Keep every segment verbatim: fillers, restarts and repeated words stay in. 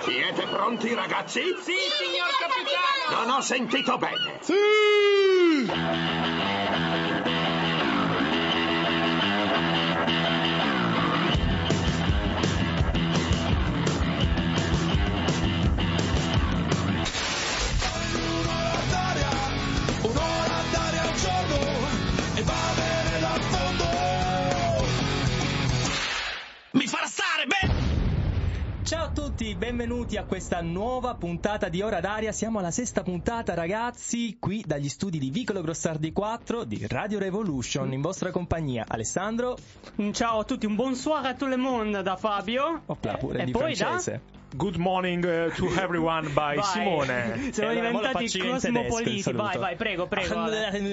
Siete pronti, ragazzi? Sì, signor capitano! Non ho sentito bene. Sì! Ciao a tutti, benvenuti a questa nuova puntata di Ora d'Aria. Siamo alla sesta puntata, ragazzi, qui dagli studi di Vicolo Grossardi quattro di Radio Revolution, in vostra compagnia. Alessandro. Ciao a tutti, un bonsoir a tout le monde da Fabio. Opla, pure e di poi francese. Da... Good morning uh, to everyone by vai. Simone. Siamo allora, diventati cosmopoliti. Vai, vai, prego, prego.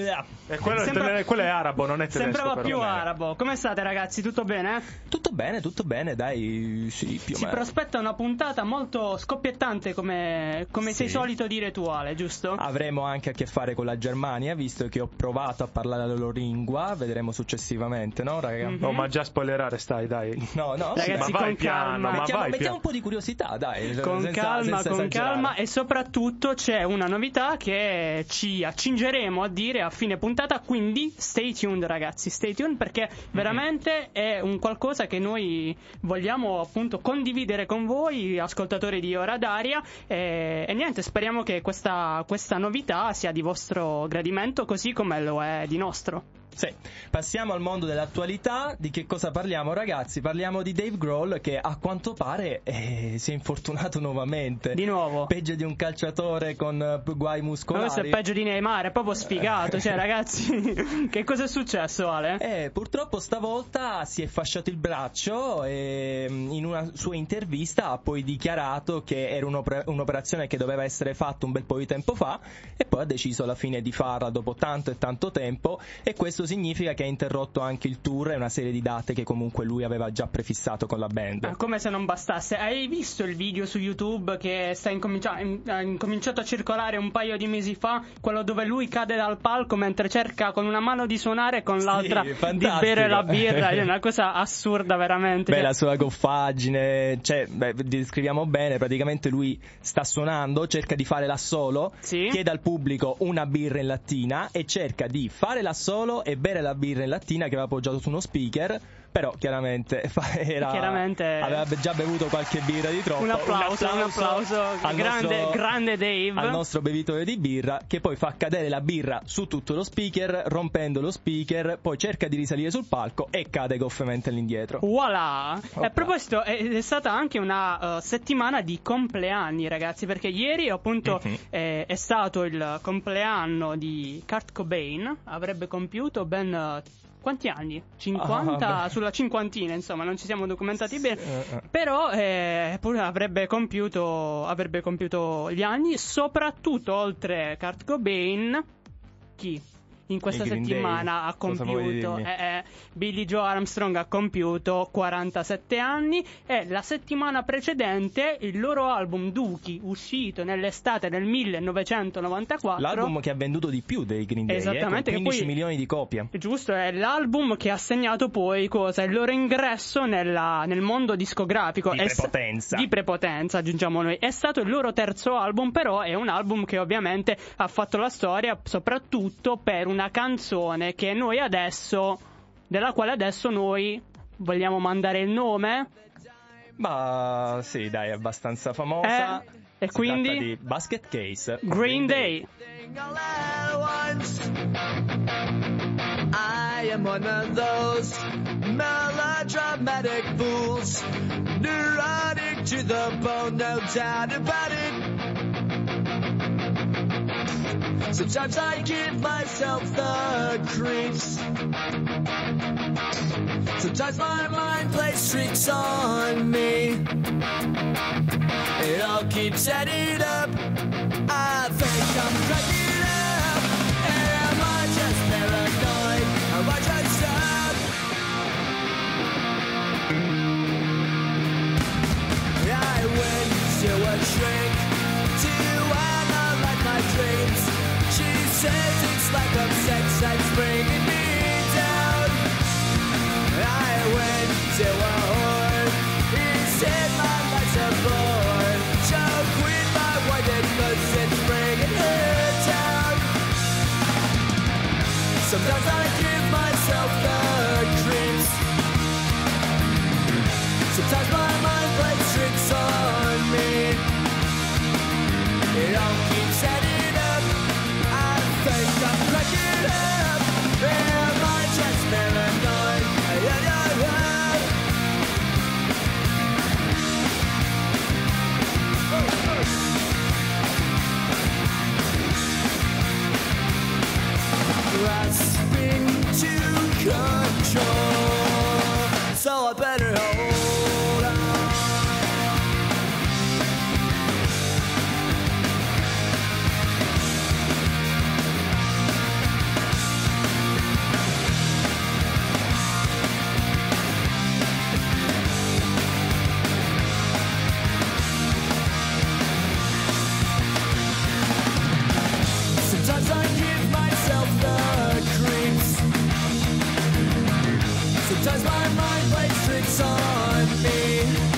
E quello, Sembra... quello è arabo, non è tedesco. Sembrava però più bene. arabo. Come state, ragazzi? Tutto bene? Tutto bene, tutto bene, dai, sì, più o Si meno. prospetta una puntata molto scoppiettante, come, come Sì. sei solito dire tu, Ale, giusto? Avremo anche a che fare con la Germania, visto che ho provato a parlare la loro lingua. Vedremo successivamente, no, raga? Mm-hmm. No, ma già spoilerare stai, dai. No, no, Ragazzi, sì, ma vai con piano, calma. ma mettiamo, vai mettiamo piano. un po' di curiosità, dai. Con senza- calma, senza con esagerare. calma, e soprattutto c'è una novità che ci accingeremo a dire a fine puntata, quindi stay tuned, ragazzi, stay tuned, perché veramente è un qualcosa che noi vogliamo appunto condividere con voi, ascoltatori di Ora d'Aria, e, e niente, speriamo che questa, questa novità sia di vostro gradimento così come lo è di nostro. Sì, passiamo al mondo dell'attualità. Di che cosa parliamo, ragazzi? Parliamo di Dave Grohl, che a quanto pare eh, si è infortunato nuovamente. Di nuovo. Peggio di un calciatore con eh, guai Ma muscolari. questo è peggio di Neymar, è proprio sfigato, cioè ragazzi, che cosa è successo, Ale? Eh, purtroppo stavolta si è fasciato il braccio e in una sua intervista ha poi dichiarato che era un'opera- un'operazione che doveva essere fatta un bel po' di tempo fa, e poi ha deciso alla fine di farla dopo tanto e tanto tempo, e questo significa che ha interrotto anche il tour e una serie di date che comunque lui aveva già prefissato con la band. Ah, come se non bastasse. Hai visto il video su YouTube che sta incomincia- in- ha incominciato a circolare un paio di mesi fa, quello dove lui cade dal palco mentre cerca con una mano di suonare e con Sì, l'altra di fantastico. bere la birra? È una cosa assurda veramente. Beh, Cioè, la sua goffaggine, cioè, beh, descriviamo bene, praticamente lui sta suonando, cerca di fare l'assolo, Sì. chiede al pubblico una birra in lattina e cerca di fare l'assolo e bere la birra in lattina che aveva appoggiato su uno speaker, però chiaramente era, Chiaramente- aveva già bevuto qualche birra di troppo. Un applauso, un applauso. al Grande- nostro- grande Dave. al nostro bevitore di birra, che poi fa cadere la birra su tutto lo speaker, rompendo lo speaker, poi cerca di risalire sul palco e cade goffamente all'indietro. Voilà. E Opla. a proposito, è, è stata anche una uh, settimana di compleanni, ragazzi, perché ieri appunto Mhm. eh, è stato il compleanno di Kurt Cobain. Avrebbe compiuto ben uh, quanti anni? cinquanta, Ah, beh. sulla cinquantina, insomma, non ci siamo documentati bene. Eh, eh. Però eh, pure avrebbe compiuto avrebbe compiuto gli anni, soprattutto oltre Kurt Cobain. Chi? In questa I Green settimana Day. ha Cosa vuoi compiuto dirmi? eh, eh, Billie Joe Armstrong ha compiuto quarantasette anni, e la settimana precedente il loro album Dookie, uscito nell'estate del millenovecentonovantaquattro, L'album che ha venduto di più dei Green Day, Esattamente, eh, che con quindici poi- milioni di copie. giusto, è l'album che ha segnato poi cosa? Il loro ingresso nella- nel mondo discografico. Di È sta- prepotenza. Di prepotenza, aggiungiamo noi. È stato il loro terzo album, però è un album che ovviamente ha fatto la storia soprattutto per una canzone che noi adesso, della quale adesso noi vogliamo mandare il nome. Ma sì, dai, è abbastanza famosa. Eh, e Si quindi? tratta di Basket Case. Green Day. All at once. I am one of those melodramatic fools, neurotic to the bone, no doubt about it. Sometimes I give myself the creeps. Sometimes my mind plays tricks on me. It all keeps adding up. I think I'm cracking up. Am I just paranoid? Am I just up? I went to a shrink to analyze my dreams. She says it's like a sex that's bringing me down. I went to a whore. He said my life's a bore. I better hold on. Sometimes I give myself the creeps. Sometimes my mind plays tricks on me.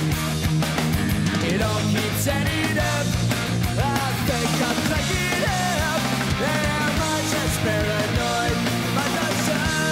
It all keeps adding up. I think I'm cracking up. Am I just paranoid? Am I just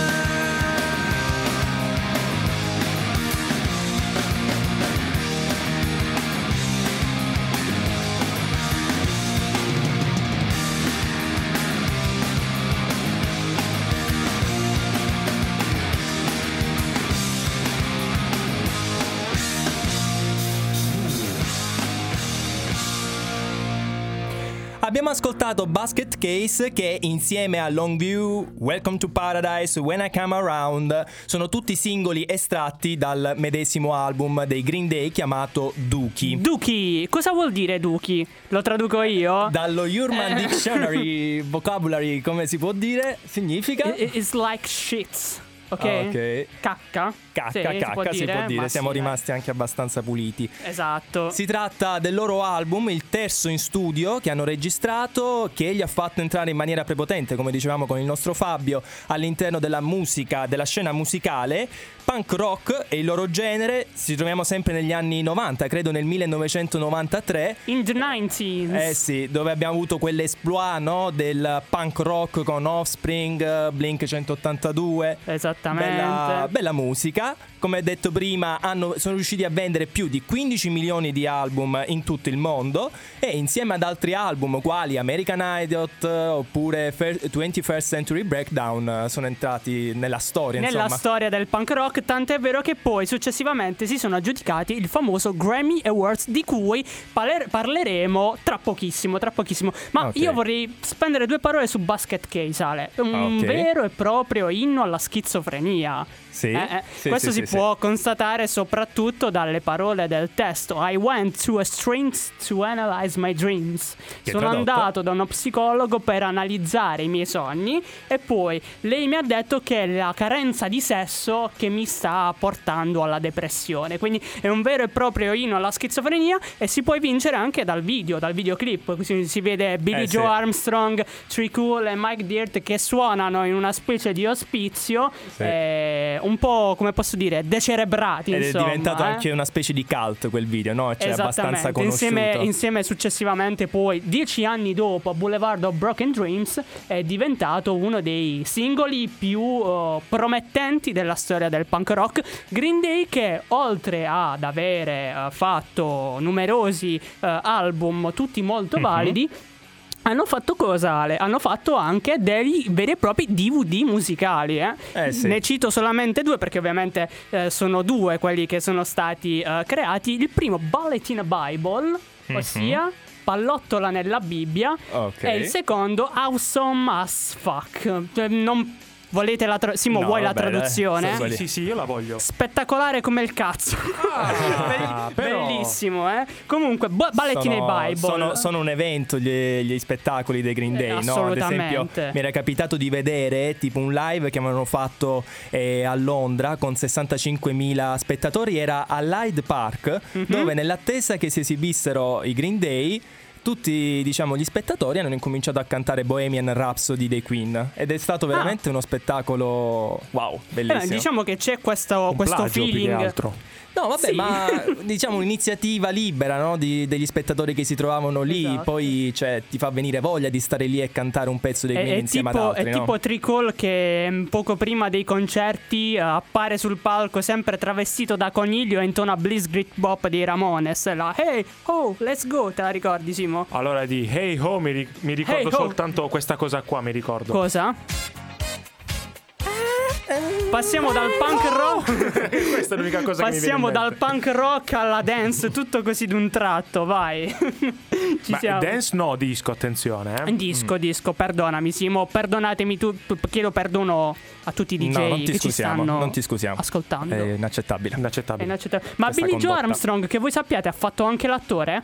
Abbiamo ascoltato Basket Case che insieme a Longview, Welcome to Paradise, When I Come Around sono tutti singoli estratti dal medesimo album dei Green Day chiamato Dookie. Dookie, cosa vuol dire Dookie? Lo traduco io? Dallo Urban Dictionary Vocabulary, come si può dire, significa? It's like shits. Ok? Ah, ok. Cacca. Cacca, Sì, cacca, si può dire, ma siamo sì, rimasti anche abbastanza puliti. Esatto. Si tratta del loro album, il terzo in studio che hanno registrato, che li ha fatto entrare in maniera prepotente, come dicevamo con il nostro Fabio, all'interno della musica, della scena musicale. Punk rock e il loro genere ci troviamo sempre negli anni novanta, credo nel millenovecentonovantatré. In the nineties. Eh sì, dove abbiamo avuto quell'esploit, no, del punk rock con Offspring, Blink centottantadue. Esattamente. Bella, bella musica. Come detto prima, hanno, sono riusciti a vendere più di quindici milioni di album in tutto il mondo e insieme ad altri album quali American Idiot oppure twenty-first Century Breakdown sono entrati nella storia, Nella insomma. storia del punk rock, tant'è vero che poi successivamente si sono aggiudicati il famoso Grammy Awards, di cui paler- parleremo tra pochissimo, tra pochissimo. Ma Ok. io vorrei spendere due parole su Basket Case, Ale. Un Ok. vero e proprio inno alla schizofrenia. Sì, Eh, eh, sì, questo sì, si sì, può constatare soprattutto dalle parole del testo. I went to a strength to analyze my dreams. Che Sono tradotto? andato da uno psicologo per analizzare i miei sogni e poi lei mi ha detto che è la carenza di sesso che mi sta portando alla depressione. Quindi è un vero e proprio inno alla schizofrenia e si può vincere anche dal video, dal videoclip. Così si vede Billy Eh, Joe sì. Armstrong, Tree Cool e Mike Dirt che suonano in una specie di ospizio. Sì. eh, un po', come posso dire, decerebrati, Ed insomma, è diventato eh. anche una specie di cult quel video, no? Cioè abbastanza conosciuto. Insieme, insieme successivamente poi, dieci anni dopo, a Boulevard of Broken Dreams è diventato uno dei singoli più uh, promettenti della storia del punk rock. Green Day, che oltre ad avere uh, fatto numerosi uh, album, tutti molto Mm-hmm. validi, hanno fatto cosa, Ale? Hanno fatto anche dei veri e propri D V D musicali, eh? Eh, sì. Ne cito solamente due perché ovviamente eh, sono due quelli che sono stati eh, creati. Il primo, Bullet in a Bible, ossia Pallottola nella Bibbia, Ok. e il secondo, Awesome as Fuck. Cioè, non volete la tra- Simo, No, vuoi la vabbè, dai, traduzione? sono quelli. Sì, sì, io la voglio. Spettacolare come il cazzo. Ah, però- Bellissimo, eh? Comunque, bu- Bullet in a Sono, Bible. sono, sono un evento gli, gli spettacoli dei Green Day, Eh, no? Ad esempio assolutamente. mi era capitato di vedere tipo un live che avevano fatto eh, a Londra con sessantacinquemila spettatori, era all'Hyde Park, Mhm. dove nell'attesa che si esibissero i Green Day tutti, diciamo, gli spettatori hanno incominciato a cantare Bohemian Rhapsody dei Queen ed è stato veramente uno spettacolo wow, bellissimo. Eh, diciamo che c'è questo, Un questo plagio, più che feeling. altro. No, vabbè, Sì. ma diciamo un'iniziativa libera, no? Di, degli spettatori che si trovavano lì, Esatto. poi cioè, ti fa venire voglia di stare lì e cantare un pezzo dei È, Queen è insieme tipo, ad altri, è no? tipo Tree Cool che mm, poco prima dei concerti eh, appare sul palco sempre travestito da coniglio e intona Bliss Great Bop dei Ramones. La hey, oh, let's go, te la ricordi, Simo? Allora di Hey Ho mi, ri- mi ricordo Hey Ho. soltanto questa cosa qua, mi ricordo. Cosa? passiamo dal punk rock. Questa è l'unica cosa che mi viene Passiamo in dal mente. punk rock alla dance, tutto così d'un tratto, vai. Ci Ma siamo. dance no, disco, attenzione, eh. Disco, disco, perdonami Simo, perdonatemi, tu, chiedo perdono a tutti i D J No, non ti che ci scusiamo, stanno non ti scusiamo. ascoltando. È inaccettabile. È Inaccettabile. inaccettabile. Ma Questa Billy Joe condotta. Armstrong, che voi sappiate, ha fatto anche l'attore?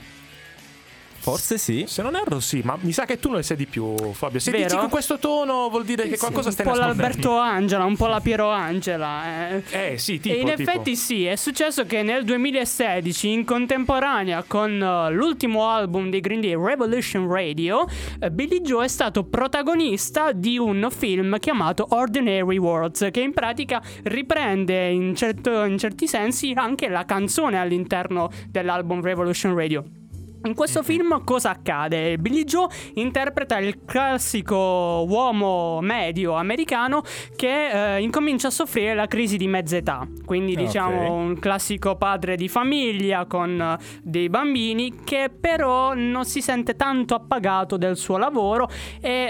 Forse sì. Se non erro sì, ma mi sa che tu ne sai di più, Fabio. Se Vero? dici con questo tono vuol dire che qualcosa un stai po' nascondendo. l'Alberto Angela, un po' la Piero Angela. Eh. Eh sì, tipo, e in tipo. effetti sì, è successo che nel duemilasedici, in contemporanea con uh, l'ultimo album dei Green Day, Revolution Radio, uh, Billy Joe è stato protagonista di un film chiamato Ordinary Worlds, che in pratica riprende in, certo- in certi sensi anche la canzone all'interno dell'album Revolution Radio. In questo film cosa accade? Billy Joe interpreta il classico uomo medio americano che eh, incomincia a soffrire la crisi di mezza età. Quindi diciamo Ok. un classico padre di famiglia con eh, dei bambini che però non si sente tanto appagato del suo lavoro e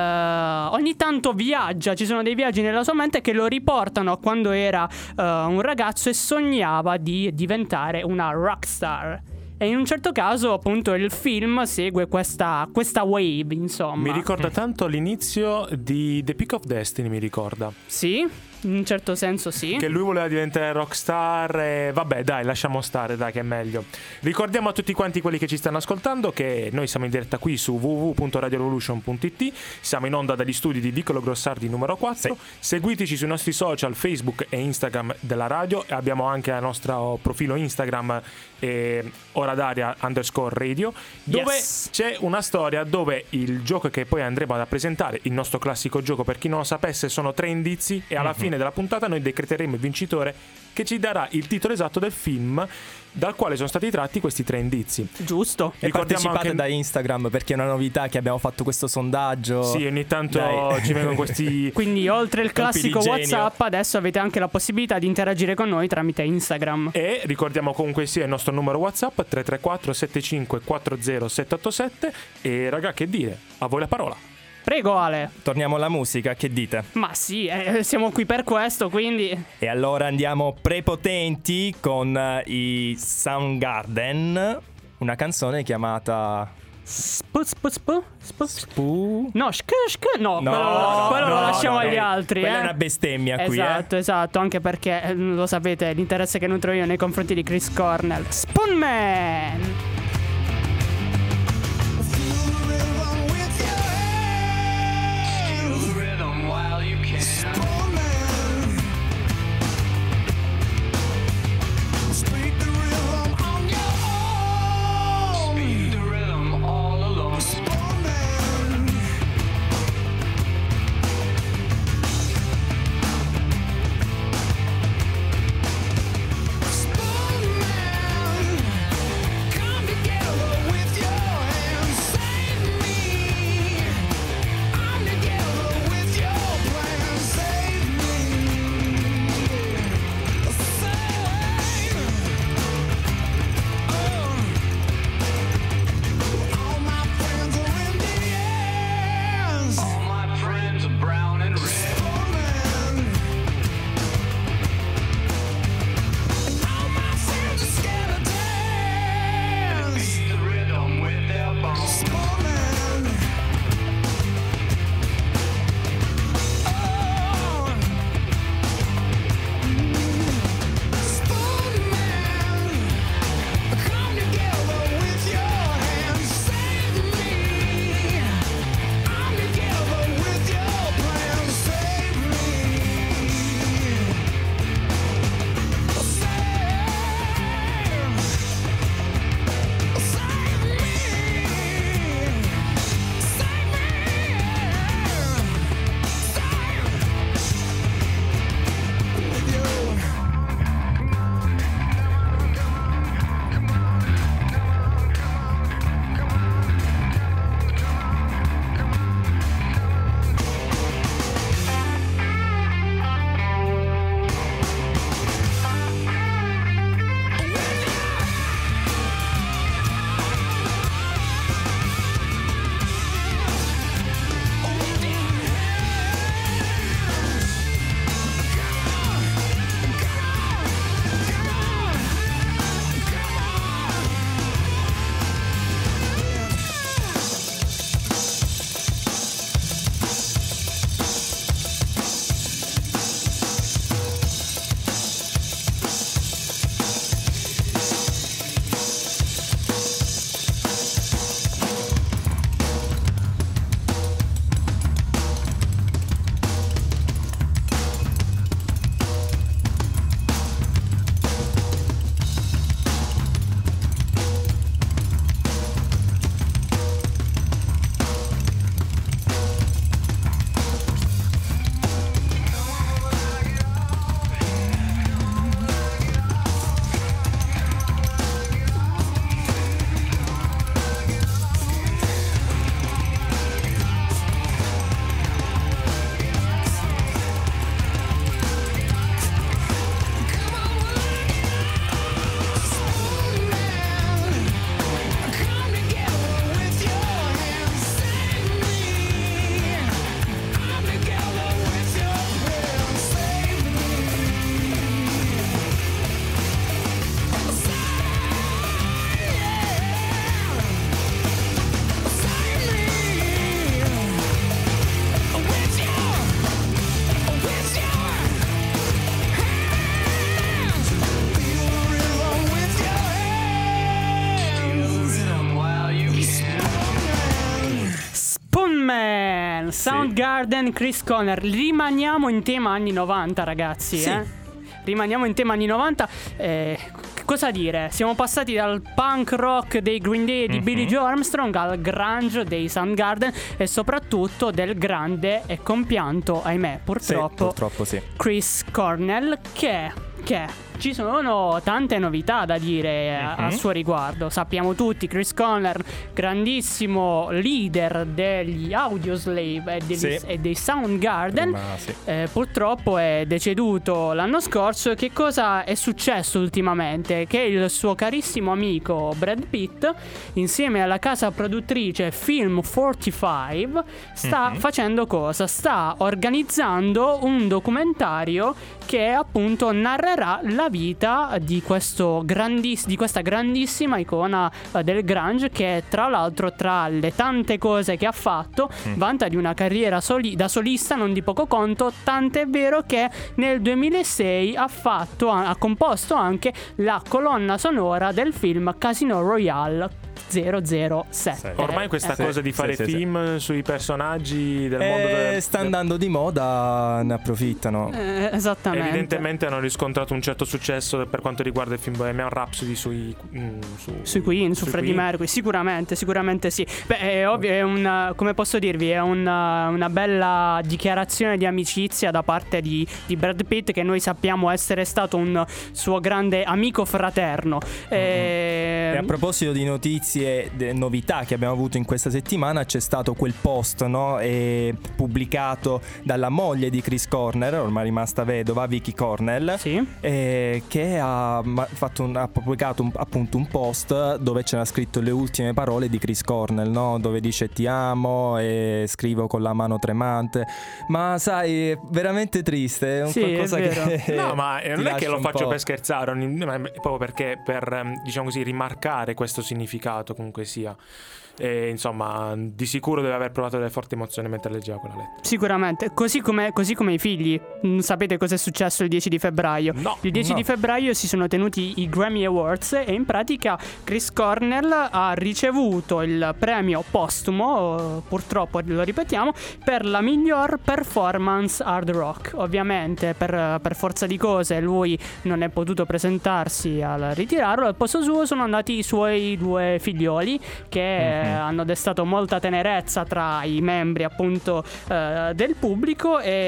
eh, ogni tanto viaggia. Ci sono dei viaggi nella sua mente che lo riportano a quando era eh, un ragazzo e sognava di diventare una rockstar. E in un certo caso, appunto, il film segue questa, questa wave, insomma. Mi ricorda tanto l'inizio di The Peak of Destiny, mi ricorda. Sì, in un certo senso sì. Che lui voleva diventare rockstar e vabbè dai, lasciamo stare, dai che è meglio. Ricordiamo a tutti quanti quelli che ci stanno ascoltando che noi siamo in diretta qui su w w w punto radio revolution punto i t. Siamo in onda dagli studi di Vicolo Grossardi numero quattro. Seguiteci sui nostri social Facebook e Instagram della radio e abbiamo anche il nostro profilo Instagram eh, Ora d'aria underscore radio, dove Yes. c'è una storia dove il gioco che poi andremo a presentare, il nostro classico gioco, per chi non lo sapesse, sono tre indizi e alla fine della puntata noi decreteremo il vincitore che ci darà il titolo esatto del film dal quale sono stati tratti questi tre indizi. Giusto. E Ricordiamo partecipate anche- da Instagram perché è una novità che abbiamo fatto questo sondaggio. Sì, ogni tanto Dai. ci vengono questi Quindi oltre il Colpi di classico genio. WhatsApp, adesso avete anche la possibilità di interagire con noi tramite Instagram. e ricordiamo comunque sia il nostro numero WhatsApp tre tre quattro sette cinque quattro zero sette otto sette e raga, che dire? A voi la parola. Prego Ale. Torniamo alla musica, che dite? Ma sì, eh, siamo qui per questo, quindi E allora andiamo prepotenti con eh, i Soundgarden, una canzone chiamata spu, spu, spu, spu. Spu. No, shk, shk, no, No, quello, quello lo no, lasciamo no, agli no. altri. Quella eh. è una bestemmia qui, Esatto, eh. esatto, anche perché eh, lo sapete, l'interesse che nutro io nei confronti di Chris Cornell. Spoonman! Come Soundgarden, Chris Cornell. Rimaniamo in tema anni novanta, ragazzi. Sì. Eh? Rimaniamo in tema anni novanta. Eh, cosa dire? Siamo passati dal punk rock dei Green Day e di mm-hmm. Billie Joe Armstrong al grunge dei Soundgarden e soprattutto del grande e compianto, ahimè, purtroppo, sì, purtroppo sì. Chris Cornell, che, che ci sono tante novità da dire a, mm-hmm. a suo riguardo. Sappiamo tutti, Chris Cornell, grandissimo leader degli Audioslave e, degli, sì. e dei Soundgarden, Ma, sì. eh, purtroppo è deceduto l'anno scorso. Che cosa è successo ultimamente? Che il suo carissimo amico Brad Pitt, insieme alla casa produttrice Film quarantacinque, sta mm-hmm. facendo cosa? Sta organizzando un documentario che appunto narrerà la vita di questo grandiss- di questa grandissima icona uh, del grunge, che tra l'altro, tra le tante cose che ha fatto, mm. vanta di una carriera soli- da solista non di poco conto, tant'è vero che nel duemilasei ha fatto ha composto anche la colonna sonora del film Casino Royale zero zero sette. Ormai questa eh. cosa di fare sì, sì, film sì. sui personaggi del eh, mondo del... sta andando di moda, ne approfittano. Eh, esattamente. Evidentemente hanno riscontrato un certo successo per quanto riguarda il film Bohemian Rhapsody sui mm, su, sui Queen, su Freddie Mercury, sicuramente, sicuramente sì. Beh, è ovvio, è una, come posso dirvi, è una, una bella dichiarazione di amicizia da parte di, di Brad Pitt, che noi sappiamo essere stato un suo grande amico fraterno. Mm-hmm. E... e a proposito di notizie, de- novità che abbiamo avuto in questa settimana, c'è stato quel post, no, e pubblicato dalla moglie di Chris Cornell, ormai rimasta vedova, Vicky Cornell, sì. eh, che ha, ma- fatto un, ha pubblicato un, appunto un post dove c'era scritto le ultime parole di Chris Cornell, no, dove dice ti amo e scrivo con la mano tremante. Ma sai, è veramente triste, è un sì, qualcosa è che no, ma non è che lo faccio po'. per scherzare, ma proprio perché per, diciamo così, rimarcare questo significato, comunque sia. E insomma, di sicuro deve aver provato delle forti emozioni mentre leggeva quella lettera. Sicuramente, così come, così come i figli. Mm, sapete cosa è successo il dieci di febbraio? No, il dieci no. di febbraio si sono tenuti i Grammy Awards e in pratica Chris Cornell ha ricevuto il premio postumo, purtroppo lo ripetiamo, per la miglior performance hard rock. Ovviamente per, per forza di cose lui non è potuto presentarsi al ritirarlo. Al posto suo sono andati i suoi due figlioli, che mm-hmm. hanno destato molta tenerezza tra i membri appunto eh, del pubblico, e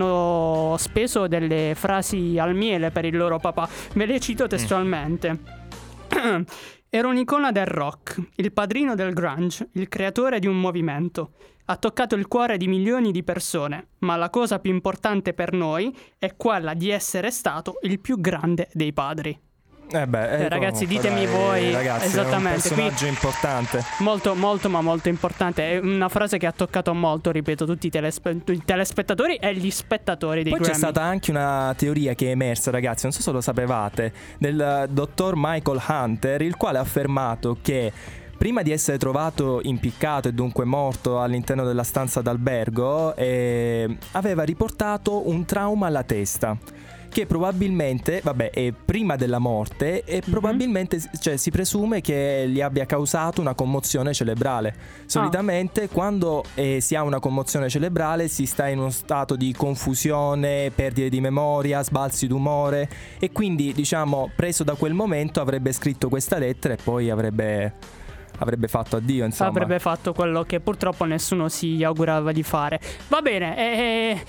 hanno speso delle frasi al miele per il loro papà. Ve le cito testualmente. Mm. Era un'icona del rock, il padrino del grunge, il creatore di un movimento. Ha toccato il cuore di milioni di persone, ma la cosa più importante per noi è quella di essere stato il più grande dei padri. Eh beh, eh, ragazzi, comunque, ditemi dai, voi ragazzi, esattamente. È un personaggio Qui, importante. Molto, molto, ma molto importante. È una frase che ha toccato molto, ripeto, tutti i, telespe- i telespettatori e gli spettatori dei Poi Grammy. c'è stata anche una teoria che è emersa, ragazzi, non so se lo sapevate, del dottor Michael Hunter, il quale ha affermato che prima di essere trovato impiccato e dunque morto all'interno della stanza d'albergo, eh, aveva riportato un trauma alla testa, che probabilmente, vabbè, è prima della morte, e mm-hmm. probabilmente, cioè, si presume che gli abbia causato una commozione cerebrale. Solitamente oh. quando eh, si ha una commozione cerebrale si sta in uno stato di confusione, perdita di memoria, sbalzi d'umore, e quindi, diciamo, preso da quel momento avrebbe scritto questa lettera e poi avrebbe... avrebbe fatto addio, insomma. Avrebbe fatto quello che purtroppo nessuno si augurava di fare. Va bene, e...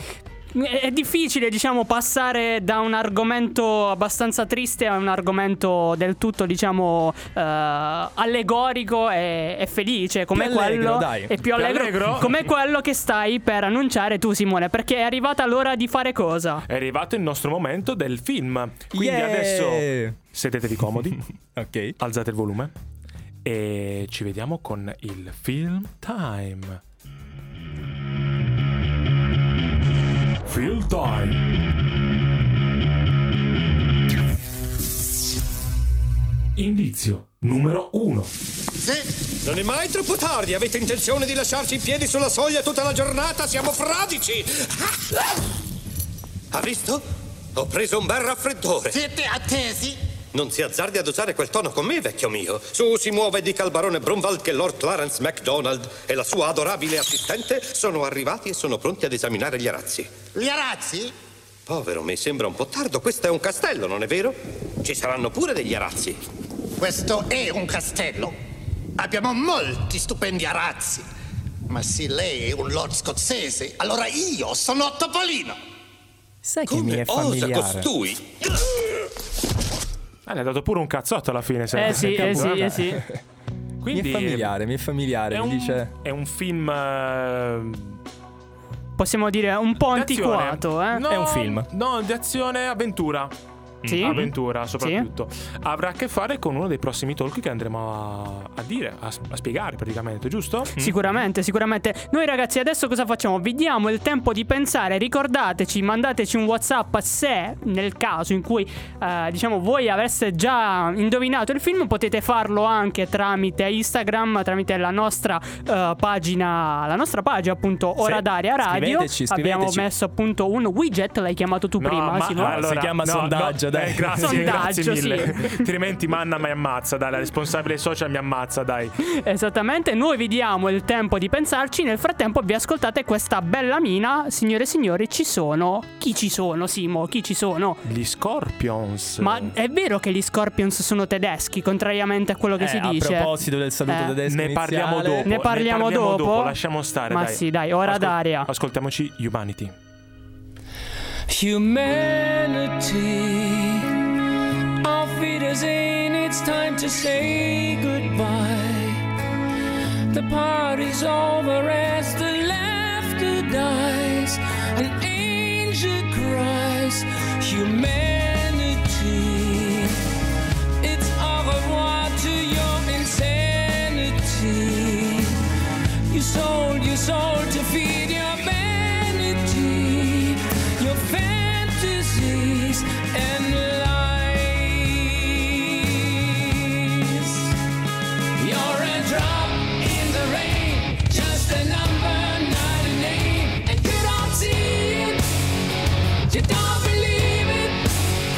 è difficile, diciamo, passare da un argomento abbastanza triste a un argomento del tutto, diciamo, uh, allegorico e, e felice, come più allegro, quello dai. e più allegro, più allegro come quello che stai per annunciare tu, Simone, perché è arrivata l'ora di fare cosa? È arrivato il nostro momento del film. Quindi Yeah! adesso sedetevi comodi, Ok. alzate il volume e ci vediamo con il Film Time. Film Time. Indizio numero uno. Sì, non è mai troppo tardi. Avete intenzione di lasciarci in piedi sulla soglia tutta la giornata? Siamo fradici. Ha visto? Ho preso un bel raffreddore. Siete attesi? Non si azzardi ad usare quel tono con me, vecchio mio. Su, si muove e dica al barone Brunwald che Lord Clarence MacDonald e la sua adorabile assistente sono arrivati e sono pronti ad esaminare gli arazzi. Gli arazzi? Povero me, sembra un po' tardo. Questo è un castello, non è vero? Ci saranno pure degli arazzi. Questo è un castello. Abbiamo molti stupendi arazzi. Ma se lei è un lord scozzese, allora io sono Topolino. Sai che mi Come è osa familiare? costui? Ah, ne ha dato pure un cazzotto alla fine. Se Eh sì, eh sì, eh sì. Quindi Mi è familiare, mi è familiare. È mi un, dice... è un film. eh, Possiamo dire un po' d'azione. antiquato, eh? No, È un film. No, di azione e avventura. Sì. Avventura soprattutto. Avrà a che fare con uno dei prossimi talk che andremo a, a dire, a, a spiegare praticamente, giusto? Sicuramente, sicuramente. Noi ragazzi adesso cosa facciamo? Vi diamo il tempo di pensare. Ricordateci, mandateci un WhatsApp se nel caso in cui eh, diciamo voi aveste già indovinato il film. Potete farlo anche tramite Instagram, tramite la nostra eh, pagina, la nostra pagina appunto Ora Sì, d'Aria Radio. scriveteci, Abbiamo scriveteci. messo appunto un widget, l'hai chiamato tu No, prima, ma- Simo? allora, Si chiama no, sondaggio, no, dai. eh, grazie, Sondaggio, grazie mille. sì. Altrimenti Manna mi ammazza, dai, la responsabile social mi ammazza, dai. Esattamente, noi vi diamo il tempo di pensarci. Nel frattempo vi ascoltate questa bella mina. Signore e signori, ci sono. Chi ci sono, Simo? Chi ci sono? Gli Scorpions. Ma è vero che gli Scorpions sono tedeschi, contrariamente a quello che Eh, si a dice? proposito del saluto Eh. tedesco Ne parliamo iniziale, dopo. Ne parliamo dopo? Lasciamo stare, Ma dai. sì, dai, Ora d'Aria. Ascoltiamoci Humanity. Humanity, auf Wiedersehen, it's time to say goodbye. The party's over as the laughter dies. An angel cries, humanity. It's au revoir to your insanity. You sold your soul to feed your vanity, your fantasies and lies. You're a drop in the rain, just a number, not a name. And you don't see it, you don't believe it.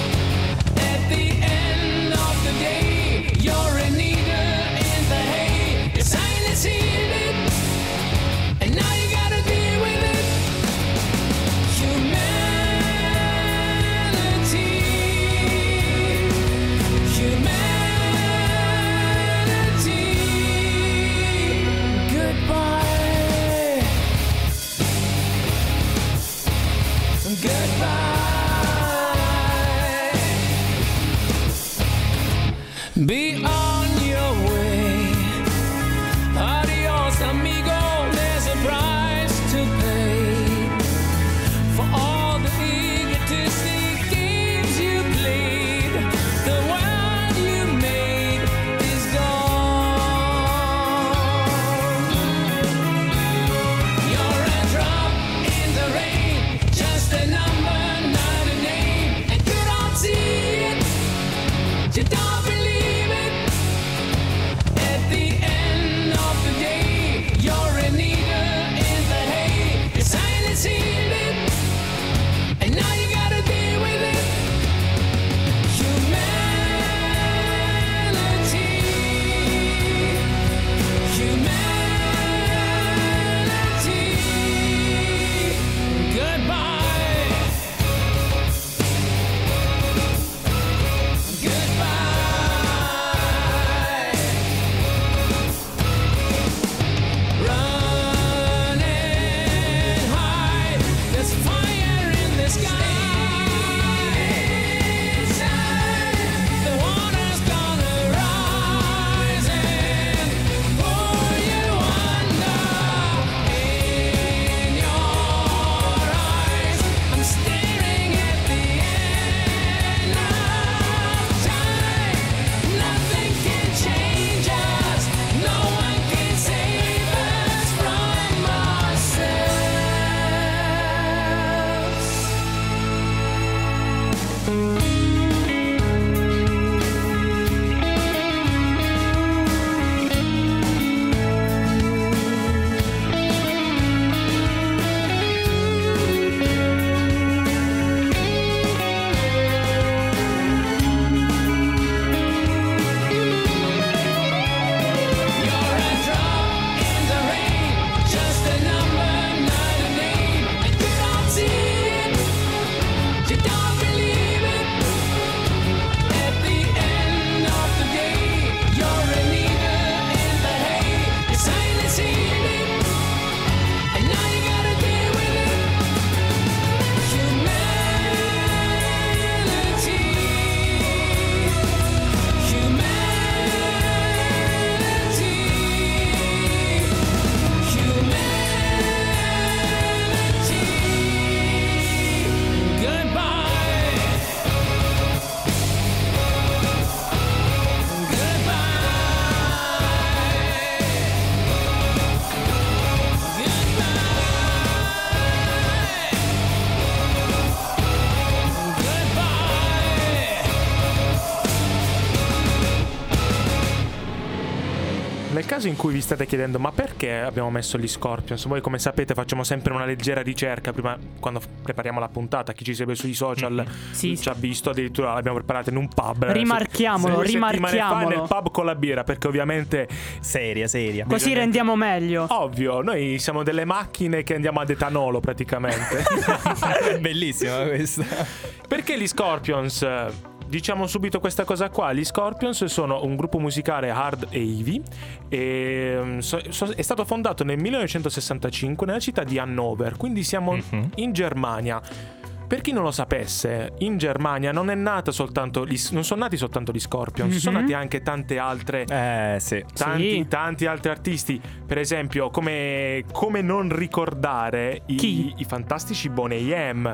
nel caso in cui vi state chiedendo ma perché abbiamo messo gli Scorpions, voi come sapete facciamo sempre una leggera ricerca prima, quando prepariamo la puntata. Chi ci segue sui social mm-hmm. sì, ci ha visto, addirittura l'abbiamo preparata in un pub. Rimarchiamolo, se, se rimarchiamolo. Nel pub con la birra, perché ovviamente seria, seria. Così bisogna... rendiamo meglio. Ovvio, noi siamo delle macchine che andiamo ad etanolo praticamente. Bellissima questa. Perché gli Scorpions? Diciamo subito questa cosa qua. Gli Scorpions sono un gruppo musicale hard e heavy e so, so, è stato fondato nel millenovecentosessantacinque nella città di Hannover, quindi siamo mm-hmm. in Germania. Per chi non lo sapesse, in Germania non è nata soltanto gli, non sono nati soltanto gli Scorpions, mm-hmm. sono nati anche tante altre eh, sì. tanti, sì. tanti altri artisti. Per esempio, come, come non ricordare i, i fantastici Boney M.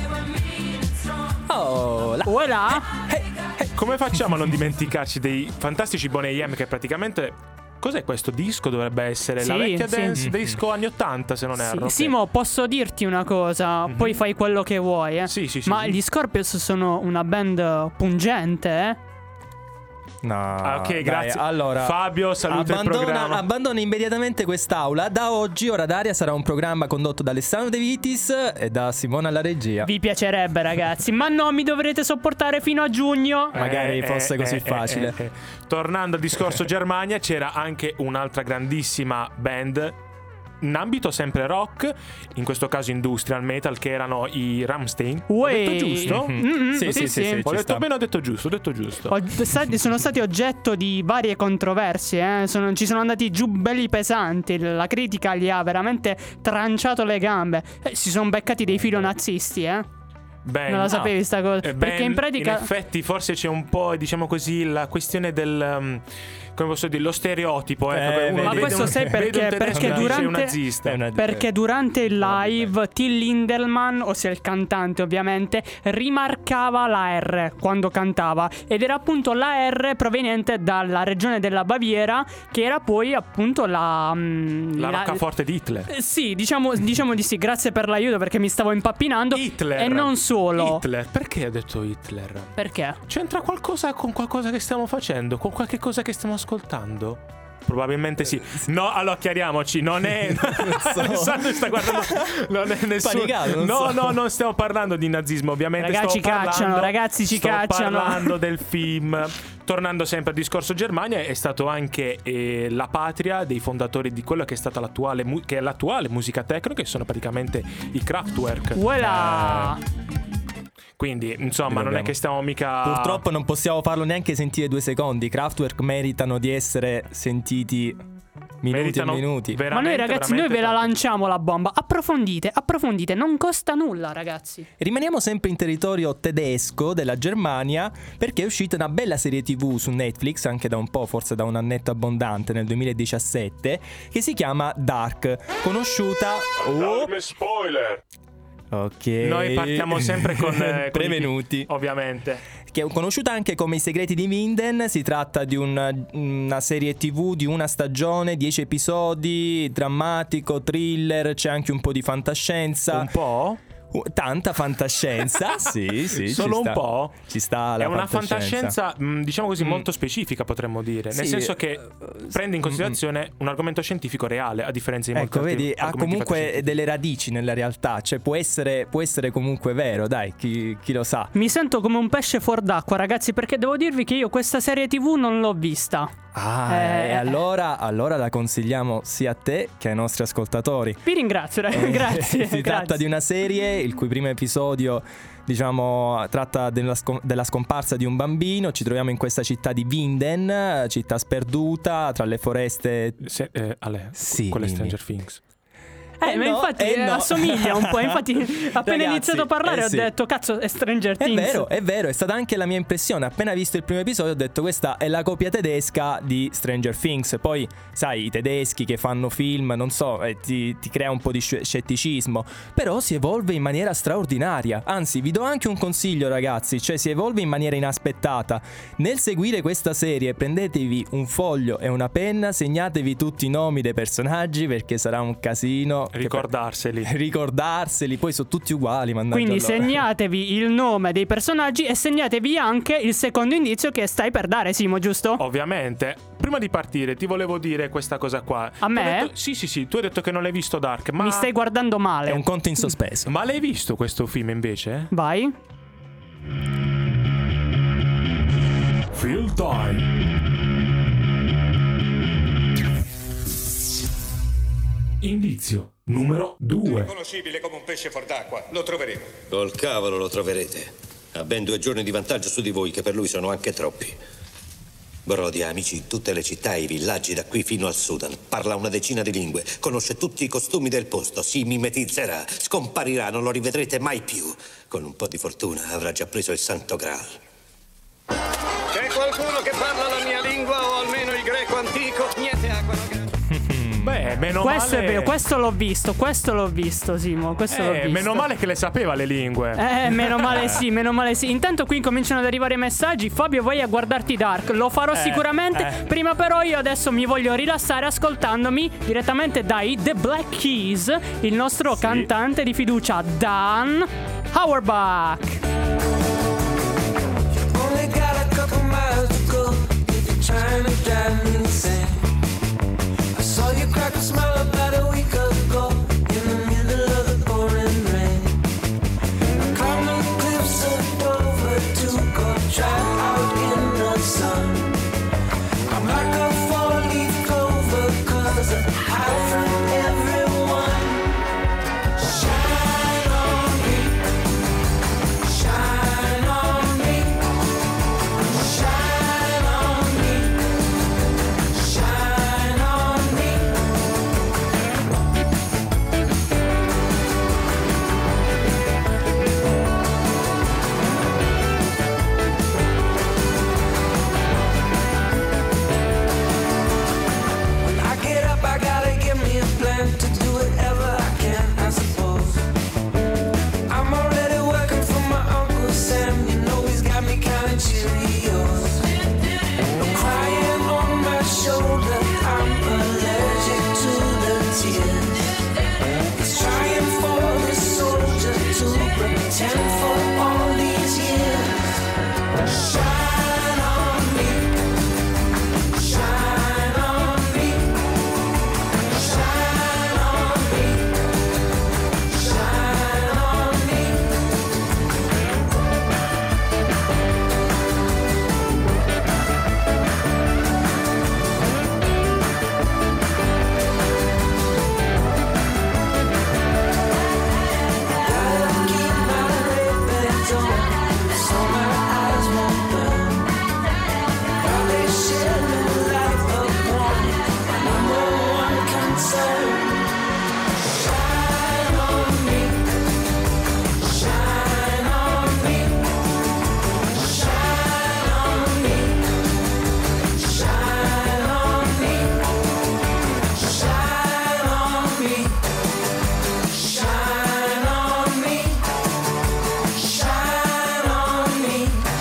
Oh, la... Voilà. Eh, eh, eh, come facciamo a non dimenticarci dei fantastici Boney M, che praticamente... Cos'è questo disco? Dovrebbe essere sì, la vecchia sì. dance disco anni ottanta, se non erro. Sì, Simo, posso dirti una cosa? Mm-hmm. Poi fai quello che vuoi, eh? Sì, sì, sì. Ma sì. gli Scorpions sono una band pungente, eh? No, ah, ok, dai, grazie. allora, Fabio, saluta il programma. Abbandona immediatamente quest'aula. Da oggi Ora d'Aria sarà un programma condotto da Alessandro De Vitis e da Simona alla regia. Vi piacerebbe, ragazzi, ma no, mi dovrete sopportare fino a giugno. eh, Magari eh, fosse eh, così eh, facile. eh, eh. Tornando al discorso Germania, c'era anche un'altra grandissima band in ambito sempre rock, in questo caso industrial metal, che erano i Rammstein. Ho detto giusto? Mm-hmm. Sì, sì, sì, sì, sì, Ho detto sta. bene, ho detto giusto, ho detto giusto. Ho- stati- sono stati oggetto di varie controversie, eh? sono, ci sono andati giù belli pesanti. La critica gli ha veramente tranciato le gambe. Eh, si sono beccati dei filo nazisti, eh? Beh, non la no. sapevi sta cosa? Eh, Perché beh, in pratica in effetti forse c'è un po', diciamo così, la questione del um, come posso dire, lo stereotipo, eh, Eh, uno ma vede questo un- sai vede perché? un tedesco Perché e dice durante- è un nazista. È una- Perché durante il live Till Lindemann, ossia il cantante ovviamente, rimarcava la R quando cantava, ed era appunto la R proveniente dalla regione della Baviera, che era poi appunto la mm, La roccaforte di Hitler. Eh, Sì, diciamo, diciamo di sì, grazie per l'aiuto perché mi stavo impappinando. Hitler. E non solo. Hitler, perché ha detto Hitler? Perché? C'entra qualcosa con qualcosa che stiamo facendo? Con qualche cosa che stiamo ascoltando? Probabilmente sì. No, allora chiariamoci, non è Alessandro sta guardando. Non è nessuno. Panicato, non No, so. no, non stiamo parlando di nazismo, ovviamente. Ragazzi, sto parlando, cacciano, ragazzi, ci sto cacciano. parlando del film. Tornando sempre al discorso Germania, è stato anche eh, la patria dei fondatori di quello che è stata l'attuale mu- che è l'attuale musica techno, che sono praticamente i Kraftwerk. Voilà. Quindi, insomma, non è Dobbiamo. che stiamo mica. Purtroppo non possiamo farlo neanche sentire due secondi. I Kraftwerk meritano di essere sentiti minuti meritano e minuti. Ma veramente, noi ragazzi, noi ve la tanto. lanciamo la bomba. Approfondite, approfondite, non costa nulla, ragazzi. Rimaniamo sempre in territorio tedesco della Germania, perché è uscita una bella serie tv su Netflix, anche da un po', forse da un annetto abbondante, nel duemiladiciassette, che si chiama Dark, conosciuta... Oh, spoiler. ok. Noi partiamo sempre con, eh, con prevenuti. i- ovviamente. Che è conosciuta anche come I segreti di Minden. Si tratta di una, una serie tv di una stagione, dieci episodi, drammatico, thriller, c'è anche un po' di fantascienza. Un po'? Uh, Tanta fantascienza, sì, sì. Solo ci un sta. po'? Ci sta la È una fantascienza. fantascienza, mh, diciamo così, molto specifica, potremmo dire. Nel Sì, senso che eh, prende in considerazione un argomento scientifico reale, a differenza di molti Ecco, altri vedi, ha argomenti comunque fantascientifici. delle radici nella realtà. Cioè, può essere, può essere comunque vero, dai, chi, chi lo sa. Mi sento come un pesce fuor d'acqua, ragazzi, perché devo dirvi che io questa serie tv non l'ho vista. Ah, Eh, e allora, allora la consigliamo sia a te che ai nostri ascoltatori. Vi ringrazio, ragazzi. Eh, grazie. Si tratta grazie. di una serie il cui primo episodio, diciamo, tratta della, scom- della scomparsa di un bambino. Ci troviamo in questa città di Minden, città sperduta tra le foreste. Se, eh, Ale, Sì, con le dimmi. Stranger Things. Eh, Eh ma no, infatti eh eh, no. assomiglia un po'. Infatti, appena Ragazzi, iniziato a parlare, eh ho sì. detto: cazzo, è Stranger È Things. vero, è vero, è stata anche la mia impressione. Appena visto il primo episodio ho detto questa è la copia tedesca di Stranger Things. Poi, sai, i tedeschi che fanno film, non so, eh, ti, ti crea un po' di sc- scetticismo. Però si evolve in maniera straordinaria. Anzi, vi do anche un consiglio, ragazzi. Cioè, si evolve in maniera inaspettata. Nel seguire questa serie, prendetevi un foglio e una penna, segnatevi tutti i nomi dei personaggi, perché sarà un casino però ricordarseli. Ricordarseli, poi sono tutti uguali. Quindi allora. segnatevi il nome dei personaggi e segnatevi anche il secondo indizio che stai per dare, Simo, giusto? Ovviamente. Prima di partire ti volevo dire questa cosa qua. A me? Tu hai detto, sì sì sì, tu hai detto che non l'hai visto Dark, ma Mi stai guardando male. È un conto in sospeso. Ma l'hai visto questo film invece? Vai. Fill time. Indizio numero due. Riconoscibile come un pesce fuor d'acqua. Lo troveremo. Col cavolo lo troverete. Ha ben due giorni di vantaggio su di voi, che per lui sono anche troppi. Brody ha amici in tutte le città e i villaggi da qui fino al Sudan. Parla una decina di lingue, conosce tutti i costumi del posto, si mimetizzerà, scomparirà, non lo rivedrete mai più. Con un po' di fortuna avrà già preso il Santo Graal. C'è qualcuno che parla la mia lingua o almeno il greco antico? Niente acqua, non grazie. Beh, meno Questo male. è vero, questo l'ho visto, questo l'ho visto, Simo, questo eh, l'ho visto. Meno male che le sapeva le lingue. Eh, meno male sì, meno male sì. Intanto qui cominciano ad arrivare messaggi. Fabio, vai a guardarti Dark. Lo farò Eh, sicuramente. eh. Prima però io adesso mi voglio rilassare ascoltandomi direttamente dai The Black Keys, il nostro Sì. cantante di fiducia, Dan Auerbach. Only got a couple miles to go if you're trying to drive me insane. I saw you crack a smile about a week ago in the middle of the pouring rain. I climbed the cliffs of Dover to go try out in the sun. I'm like a four-leaf clover 'cause I hide from everyone. Shine on me, shine on me, shine on me, shine on me. When I get up, I gotta give me a plan to do whatever I can, I suppose. I'm already working for my Uncle Sam, you know he's got me counting Cheerios. No crying on my shoulder, I'm allergic to the tears. He's trying for the soldier to pretend for all these years. Shine on me, shine on me, shine on me, shine on me. Gotta keep my red on so my eyes won't burn. While they shed the light upon my number one concern. Shine on me, shine on me, shine on me, shine on me, shine on me, shine on me, shine on me,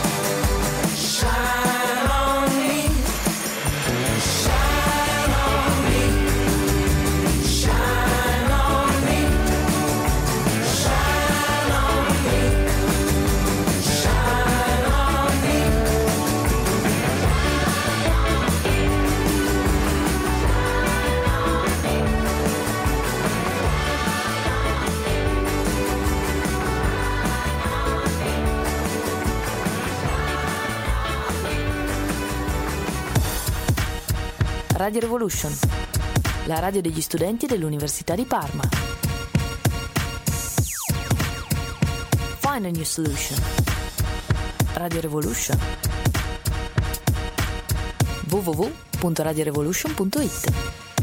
shine on me, shine on me, shine on me, shine on me, shine on me. Radio Revolution, la radio degli studenti dell'Università di Parma. Find a new solution. Radio Revolution. w w w punto radio revolution punto i t.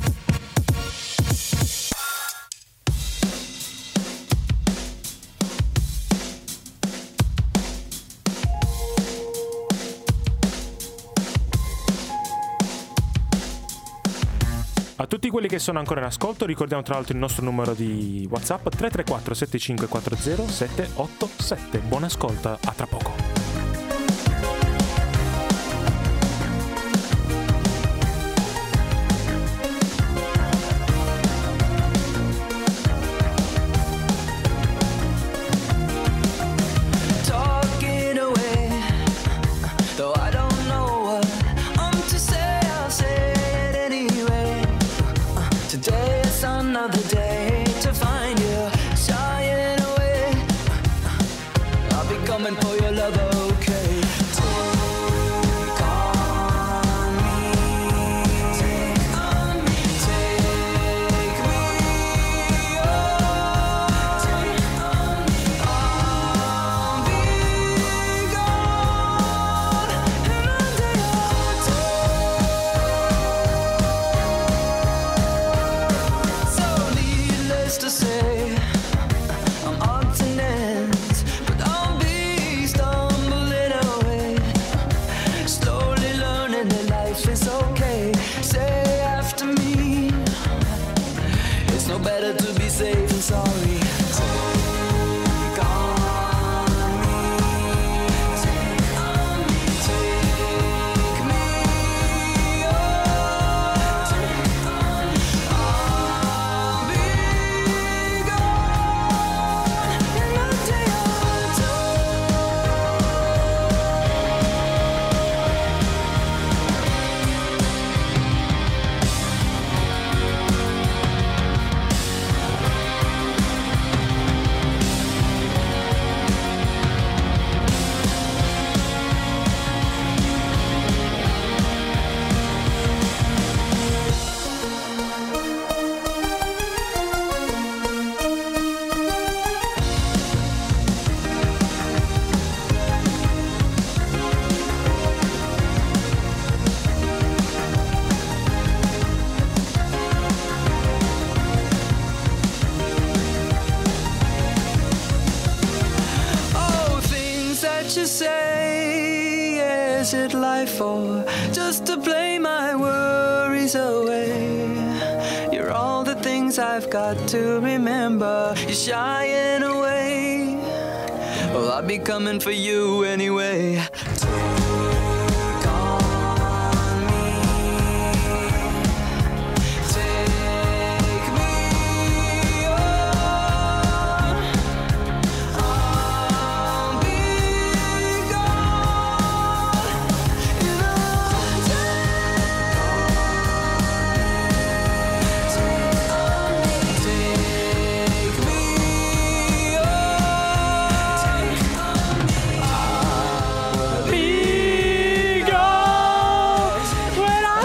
A tutti quelli che sono ancora in ascolto, ricordiamo tra l'altro il nostro numero di WhatsApp tre tre quattro sette cinque quattro zero sette otto sette. Buon ascolto, a tra poco. better to be safe than sorry. Take on me, take on me, take me on. I'll be gone in a day or two. Oh, things that you say, is it life or just to play my worries away? You're all the things I've got to remember. You're shying away. Well, I'll be coming for you anyway. Take on me, take me on. I'll be gone in a day. Take on me, take me on. Take on me. I'll Be gone when I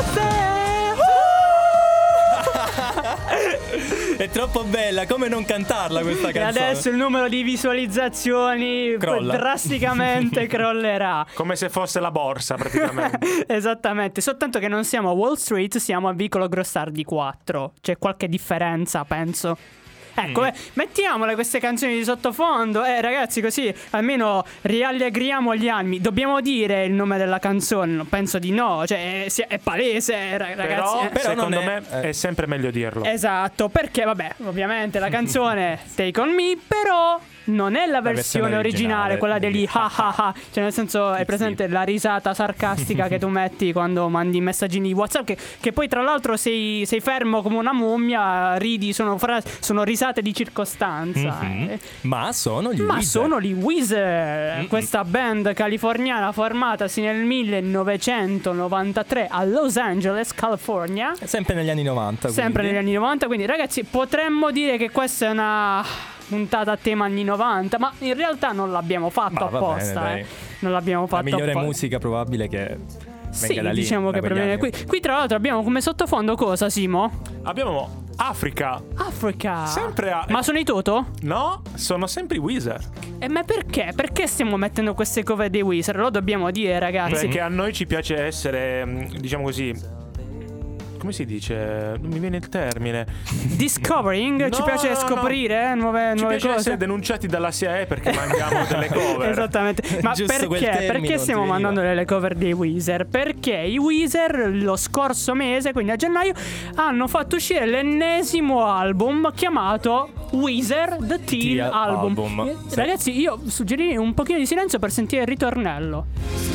say. È troppo bella, come non cantarla questa E canzone? adesso il numero di visualizzazioni Crolla. drasticamente crollerà. Come se fosse la borsa, praticamente. Esattamente, soltanto che non siamo a Wall Street, siamo a Vicolo Grossardi quattro. C'è qualche differenza, penso. Ecco, Mm. eh, mettiamole queste canzoni di sottofondo. Eh, ragazzi, così almeno riallegriamo gli animi. Dobbiamo dire il nome della canzone? No, penso di no. Cioè, è, è palese, ra- ragazzi. Però, eh. però secondo non è- me è sempre meglio dirlo. Esatto, perché vabbè, ovviamente la canzone Take On Me, però non è la versione, versione originale, originale, quella degli di ha ha ha. Cioè nel senso, è presente la risata sarcastica che tu metti quando mandi messaggini di WhatsApp, che, che poi tra l'altro sei, sei fermo come una mummia, ridi, sono, fra- sono risate di circostanza. Mhm. eh. Ma sono gli Ma Weezer. sono gli Weezer, questa band californiana formatasi nel millenovecentonovantatré a Los Angeles, California. Sempre negli anni novanta. Sempre quindi. negli anni novanta, quindi ragazzi potremmo dire che questa è una puntata a tema anni novanta, ma in realtà non l'abbiamo fatto Ma va apposta, bene, dai. eh. Non l'abbiamo La fatto migliore apposta. musica probabile che Sì, venga da lì. diciamo da che quegli proviene anni. qui. Qui tra l'altro abbiamo come sottofondo cosa, Simo? Abbiamo Africa. Africa. Sempre a- Ma sono i Toto? No, sono sempre i Weezer. Eh, ma perché? Perché stiamo mettendo queste cover dei Weezer? Lo dobbiamo dire, ragazzi. Perché a noi ci piace essere, mh, diciamo così, come si dice? Non mi viene il termine. Discovering, ci No, piace no, no. scoprire eh, nuove, Ci nuove piace cose. essere denunciati dalla C I A perché mandiamo delle cover. Esattamente. Ma Giusto quel perché? termine Perché non stiamo ti veniva. mandando le cover dei Weezer? Perché i Weezer lo scorso mese, quindi a gennaio, hanno fatto uscire l'ennesimo album chiamato Weezer The Teen Teen Album. Album, Eh, sì. Ragazzi, io suggerirei un pochino di silenzio per sentire il ritornello.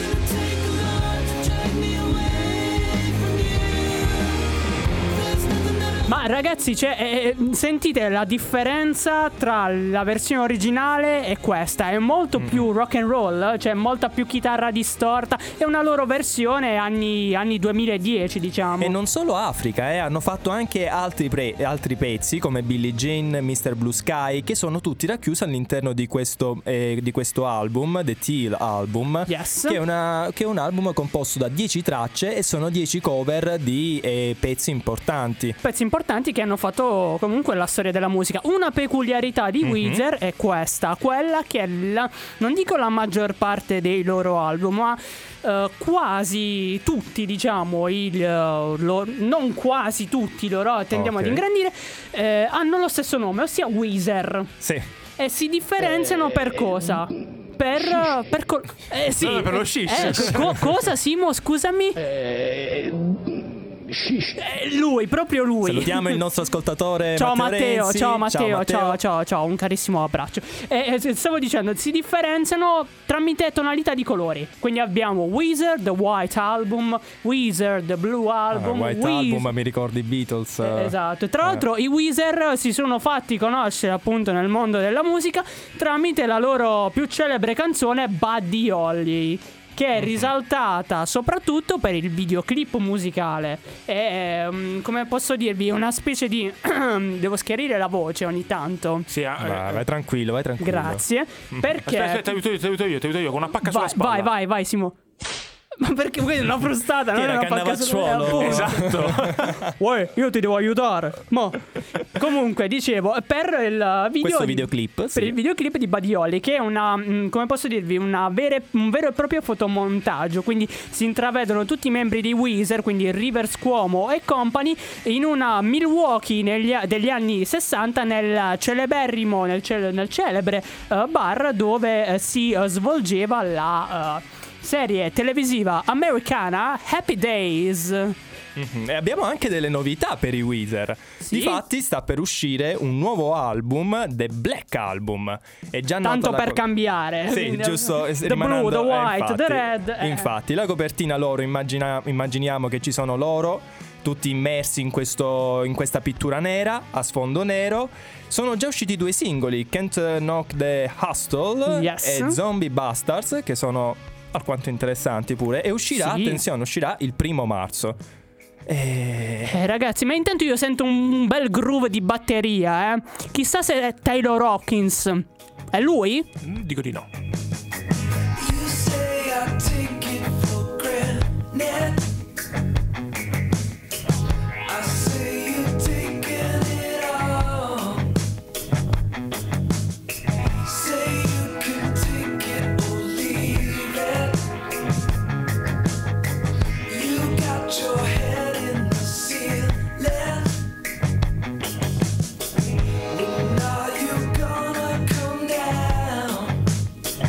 Ma ragazzi, cioè, eh, sentite la differenza tra la versione originale e questa. È molto più rock and roll, cioè molta più chitarra distorta. È una loro versione anni, anni duemiladieci, diciamo. E non solo Africa, eh, hanno fatto anche altri, pre- altri pezzi come Billie Jean, mister Blue Sky, che sono tutti racchiusi all'interno di questo, eh, di questo album, The Teal Album, Yes. che, è una- che è un album composto da dieci tracce e sono dieci cover di eh, pezzi importanti. Pezzi importanti che hanno fatto comunque la storia della musica. Una peculiarità di Weezer è questa, quella che è la, non dico la maggior parte dei loro album, ma eh, quasi tutti, diciamo, il, eh, lo- non quasi tutti loro, tendiamo Ok. ad ingrandire, eh, hanno lo stesso nome, ossia Weezer. Sì. E si differenziano per cosa? Per, per col- eh sì, No, per lo shish. Eh, co- cosa, Simo? Scusami. Eh, lui, proprio lui. Salutiamo il nostro ascoltatore ciao Matteo Matteo, Renzi. ciao Matteo, ciao Matteo, ciao ciao ciao, un carissimo abbraccio. Eh, eh, stavo dicendo, si differenziano tramite tonalità di colori. Quindi abbiamo Weezer, The White Album, Weezer, The Blue Album, ah, White Weezer... Album, mi ricordi i Beatles. Eh, esatto. Tra eh. l'altro i Weezer si sono fatti conoscere appunto nel mondo della musica tramite la loro più celebre canzone Buddy Holly, che è risaltata soprattutto per il videoclip musicale. È, um, come posso dirvi, una specie di... devo schiarire la voce ogni tanto. Sì, eh, vai, vai tranquillo, vai tranquillo. Grazie. Perché... Aspetta, aspetta, ti aiuto io, ti aiuto io, ti aiuto io, con una pacca vai, sulla spalla. Vai, vai, vai, Simo. Ma perché quella è una frustata, non è una pacca sulla spalla. Esatto. Uè, io ti devo aiutare. Mo. Comunque, dicevo, per il video Questo di, videoclip, per sì. il videoclip di Buddy Holly, che è una, mh, come posso dirvi, una vere, un vero e proprio fotomontaggio. Quindi si intravedono tutti i membri di Weezer, quindi Rivers Cuomo e company, in una Milwaukee negli, degli anni sessanta, nel celeberrimo, nel, ce, nel celebre uh, bar dove uh, si uh, svolgeva la... Uh, serie televisiva americana Happy Days. Mm-hmm. E abbiamo anche delle novità per i Weezer. Sì? Difatti sta per uscire un nuovo album, The Black Album. È già Tanto nota per co- cambiare. Sì, Quindi, giusto. The rimanendo, blue, the white, eh, infatti, the red. eh. Infatti, la copertina loro, immagina- immaginiamo che ci sono loro tutti immersi in, questo, in questa pittura nera a sfondo nero. Sono già usciti due singoli, Can't Knock the Hustle Yes. e Zombie Bastards, che sono alquanto interessanti pure. E uscirà, Sì. attenzione, uscirà il primo marzo. E... Eh, ragazzi, ma intanto io sento un bel groove di batteria, eh. Chissà se è Taylor Hawkins. È lui? Dico di no. You say I take it for granted. I say you taking it all. Say you can take it or leave it. You got your head in the ceiling. When are you gonna come down?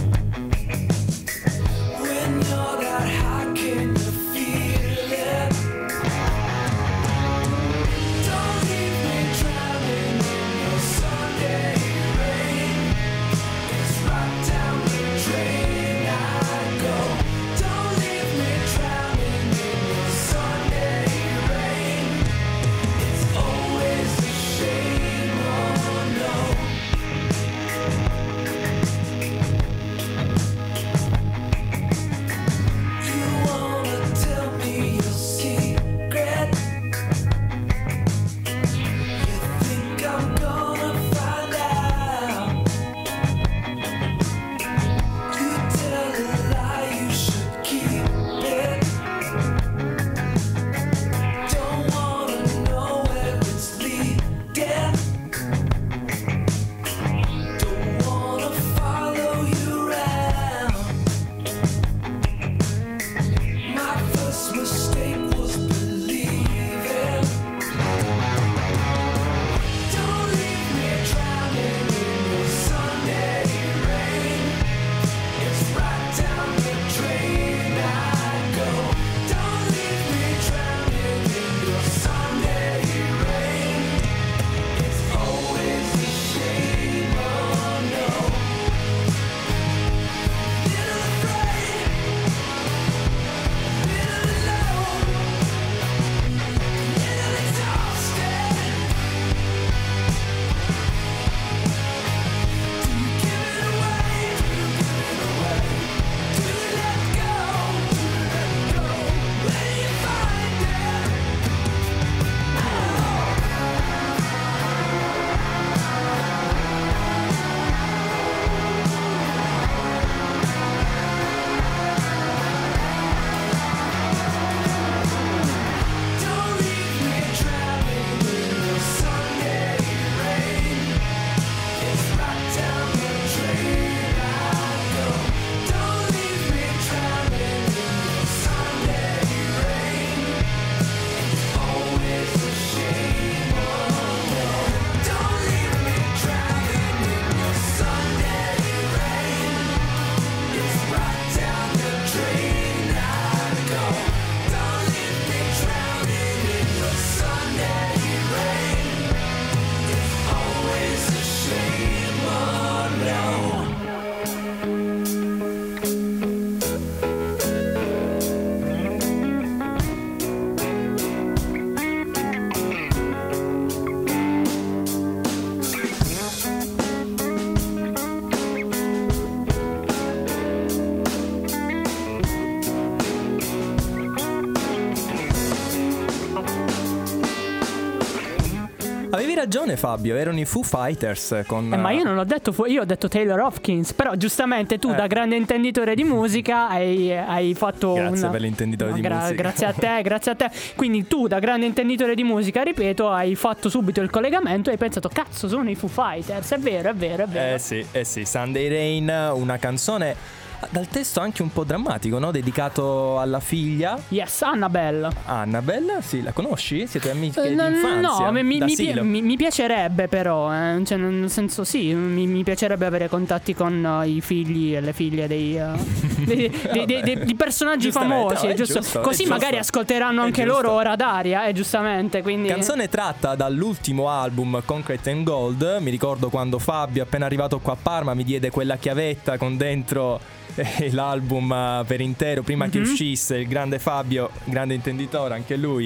Avevi ragione Fabio, erano i Foo Fighters con... Eh, ma io non l'ho detto, fu- io ho detto Taylor Hopkins. Però giustamente tu, Eh. da grande intenditore di musica, hai, hai fatto Grazie una... per l'intenditore No, di gra- musica. Grazie a te, grazie a te. Quindi tu, da grande intenditore di musica, ripeto, hai fatto subito il collegamento e hai pensato, cazzo, sono i Foo Fighters. È vero, è vero, è vero. Eh sì, eh sì, Sunday Rain, una canzone dal testo anche un po' drammatico, no? Dedicato alla figlia Yes, Annabelle. Annabelle, sì, la conosci? Siete amiche Eh, no, d'infanzia? no, mi, mi, mi, d'asilo? pi- mi- mi piacerebbe però, eh, cioè, nel senso sì, mi, mi piacerebbe avere contatti con uh, i figli e le figlie dei, uh, dei, dei, dei, dei- di personaggi Giustamente, famosi, no, è giusto? giusto, è Così giusto. magari ascolteranno È anche giusto. loro ora d'aria, eh, giustamente, quindi... Canzone tratta dall'ultimo album Concrete and Gold. Mi ricordo quando Fabio, appena arrivato qua a Parma, mi diede quella chiavetta con dentro eh, l'album eh, per intero prima che Mhm. uscisse. Il grande Fabio, grande intenditore anche lui.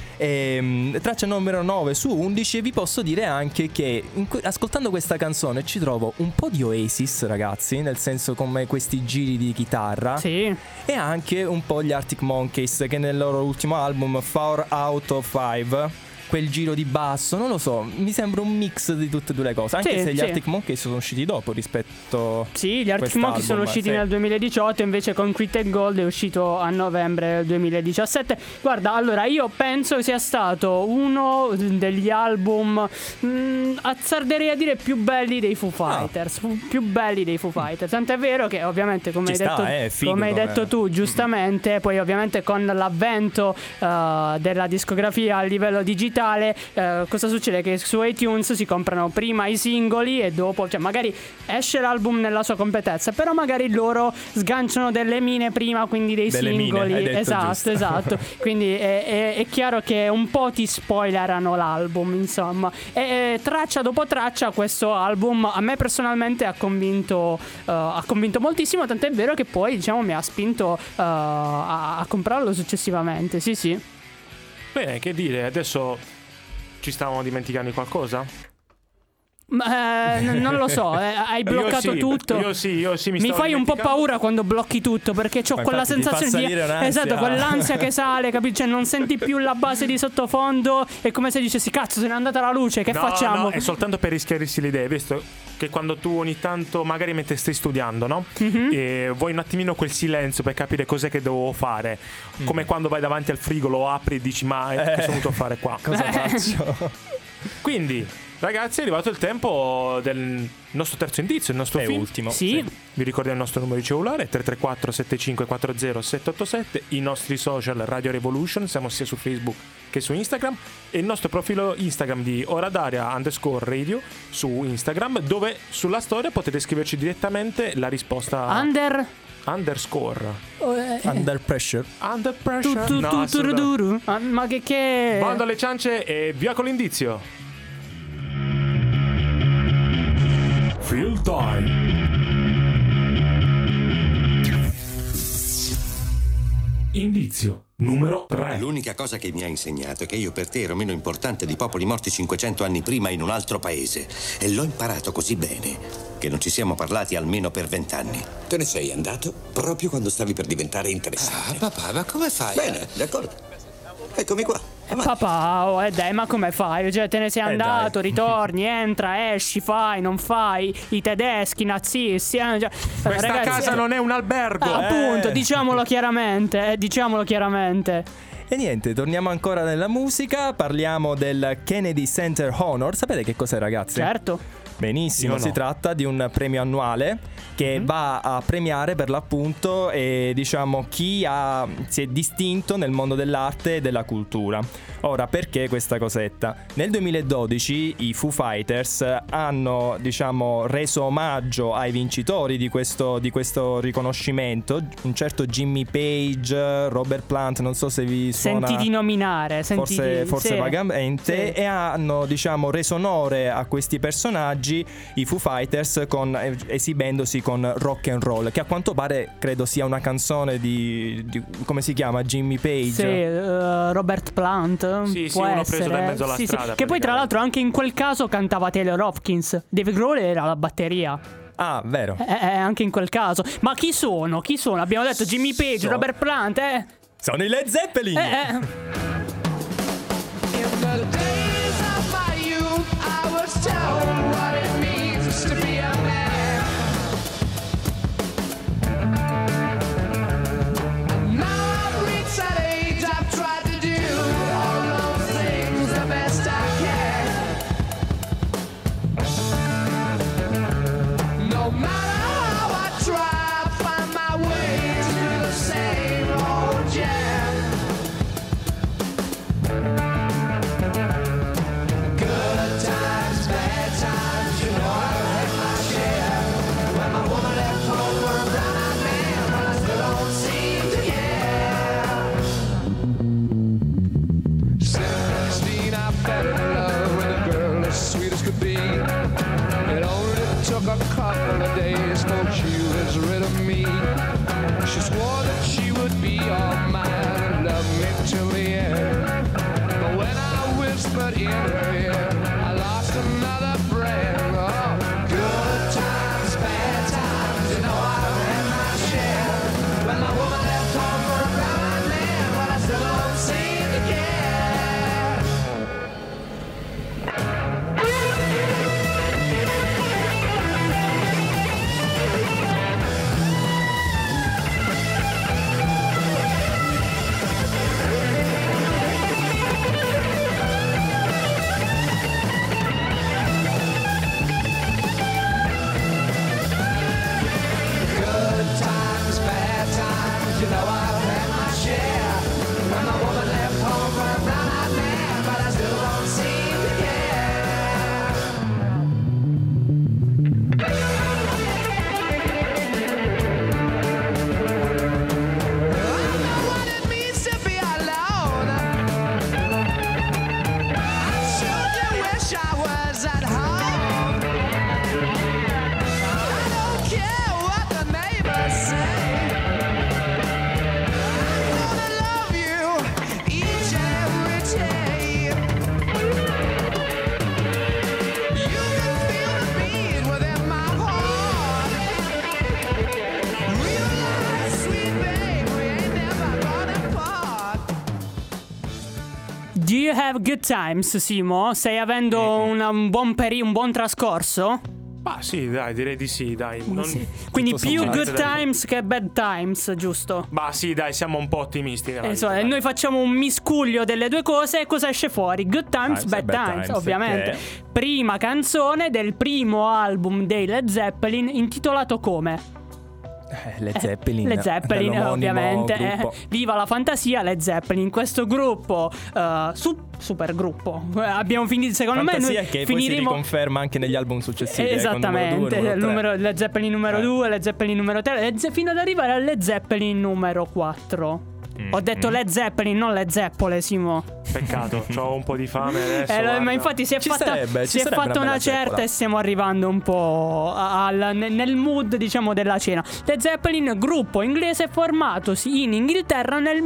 Ehm, traccia numero nove su undici. E vi posso dire anche che in que- ascoltando questa canzone ci trovo un po' di Oasis, ragazzi, nel senso come questi giri di chitarra. Sì. E anche un po' gli Arctic Monkeys, che nel loro ultimo album Four Out of Five, quel giro di basso, non lo so, mi sembra un mix di tutte e due le cose. Anche Sì, se gli sì. Arctic Monkeys sono usciti dopo rispetto... Sì, gli Arctic quest'album, Monkeys sono usciti sì. nel duemiladiciotto, invece Concrete and Gold è uscito a novembre del duemiladiciassette. Guarda, allora io penso sia stato uno degli album, mh, azzarderei a dire, più belli dei Foo Fighters. Fu- Più belli dei Foo Fighters. Tant'è vero che ovviamente, come Ci hai sta, detto, eh, è figo come hai come- detto tu giustamente, poi ovviamente con l'avvento eh, della discografia a livello digitale, eh, cosa succede? Che su iTunes si comprano prima i singoli e dopo, cioè magari esce l'album nella sua competenza, però magari loro sganciano delle mine prima, quindi dei Delle mine, singoli. hai detto esatto, giusto. esatto. Quindi è, è- è chiaro che un po' ti spoilerano l'album, insomma. E e traccia dopo traccia questo album a me personalmente ha convinto, eh, ha convinto moltissimo, tant'è vero che poi, diciamo, mi ha spinto eh, a, a comprarlo successivamente. Sì, sì. Bene, che dire, adesso ci stavamo dimenticando di qualcosa? Ma, eh, n- non lo so, eh, hai bloccato Io sì, tutto. Io sì, io sì, mi, Mi stavo fai un po' dimenticando. paura quando blocchi tutto, perché ho Ma quella infatti ti fa sensazione di salire un'ansia. esatto, quell'ansia che sale, capisci? Cioè, non senti più la base di sottofondo, è come se dicessi cazzo, se n'è andata la luce, che No, facciamo? no, è soltanto per rischiarirsi le idee, visto che quando tu ogni tanto, magari mentre stai studiando, no? Mhm. E vuoi un attimino quel silenzio per capire cos'è che devo fare. Come quando vai davanti al frigo, lo apri e dici ma eh, che sono venuto a fare qua? Cosa faccio? Quindi, ragazzi, è arrivato il tempo del nostro terzo indizio, il nostro È film. ultimo. Sì. Vi ricordiamo il nostro numero di cellulare tre tre quattro sette cinque quattro zero sette otto sette, i nostri social Radio Revolution, siamo sia su Facebook che su Instagram, e il nostro profilo Instagram di Ora d'Aria underscore radio su Instagram, dove sulla storia potete scriverci direttamente la risposta Under underscore oh, eh, Under Pressure. under tu, pressure. tu, No, tu, assolutamente. turuduru. Ah, ma che che Bando alle ciance e via con l'indizio. Fill time. Indizio numero tre. L'unica cosa che mi ha insegnato è che io per te ero meno importante di popoli morti cinquecento anni prima in un altro paese. E l'ho imparato così bene che non ci siamo parlati almeno per vent'anni. Te ne sei andato proprio quando stavi per diventare interessante. Ah, papà, ma come fai? Bene, d'accordo. Eccomi qua. Eh, papà, oh, eh, dai, ma come fai? Cioè, te ne sei Eh, andato, ritorni, entra, esci, fai, non fai. I tedeschi, i nazisti. Eh, cioè, Questa ragazzi, casa eh, non è un albergo. eh, appunto, Eh. diciamolo chiaramente, eh, diciamolo chiaramente. E niente, torniamo ancora nella musica. Parliamo del Kennedy Center Honor. Sapete che cos'è, ragazzi? Certo. Benissimo, Io no. si tratta di un premio annuale che Mhm. va a premiare per l'appunto eh, diciamo chi ha, si è distinto nel mondo dell'arte e della cultura. Ora, perché questa cosetta? Nel duemiladodici i Foo Fighters hanno, diciamo, reso omaggio ai vincitori di questo, di questo riconoscimento, un certo Jimmy Page, Robert Plant, non so se vi suona. Sentiti nominare, sentiti, Forse, forse sì. vagamente, Sì. e hanno, diciamo, reso onore a questi personaggi, i Foo Fighters, con, eh, esibendosi con Rock and Roll, che a quanto pare credo sia una canzone di, di come si chiama, Jimmy Page. Sì, eh, Robert Plant. Sì, sì, può uno preso essere. da mezzo alla Sì, sì. strada, Che poi, tra l'altro, anche in quel caso cantava Taylor Hopkins. Dave Grohl era la batteria. Ah, vero. Eh, eh, anche in quel caso. Ma chi sono? Chi sono? Abbiamo detto Jimmy Page, So- Robert Plant, eh? Sono i Led Zeppelin. Eh, eh. In the days of my youth, but in her ear I lost another friend. Oh, good times, bad times, you know I've had my share. When my woman left home for a blind man, but I still don't seem to care. You know I've had my share. When my woman left home for a blind man, but I still don't seem to care. I know what it means to be alone. I sure do wish I was at home. I don't care what the neighbors say. Do you have good times, Simo? Stai avendo una, un buon peri- un buon trascorso? Ah sì, dai, direi di sì, dai. Non... Sì. Quindi tutto più sommato, good dai. times che bad times, giusto? Bah sì, dai, siamo un po' ottimisti nella Eh, vita, so, dai. noi facciamo un miscuglio delle due cose e cosa esce fuori? Good times, Times, bad, bad times, times, ovviamente. ok. Prima canzone del primo album dei Led Zeppelin, intitolato come? Eh, Led Zeppelin. Led Zeppelin, dall'omonimo ovviamente. gruppo. Eh, viva la fantasia, Led Zeppelin. Questo gruppo, uh, su- super gruppo. Eh, abbiamo finito, secondo Fantasia me. Noi che poi si finiremo. riconferma anche negli album successivi. eh, con Esattamente, numero due, il numero numero, tre. Led Zeppelin numero Eh. due, Led Zeppelin numero tre, Led Ze- fino ad arrivare al Led Zeppelin numero quattro. Mm, Ho detto Led Zeppelin, non Led Zeppole, Simo. Peccato, c'ho un po' di fame adesso. Eh, lo- guarda. ma infatti si è Ci fatta, sarebbe, si ci è sarebbe fatta una una bella certa zeppola. e stiamo arrivando un po' al- nel mood, diciamo, della cena. Led Zeppelin, gruppo inglese formatosi in Inghilterra nel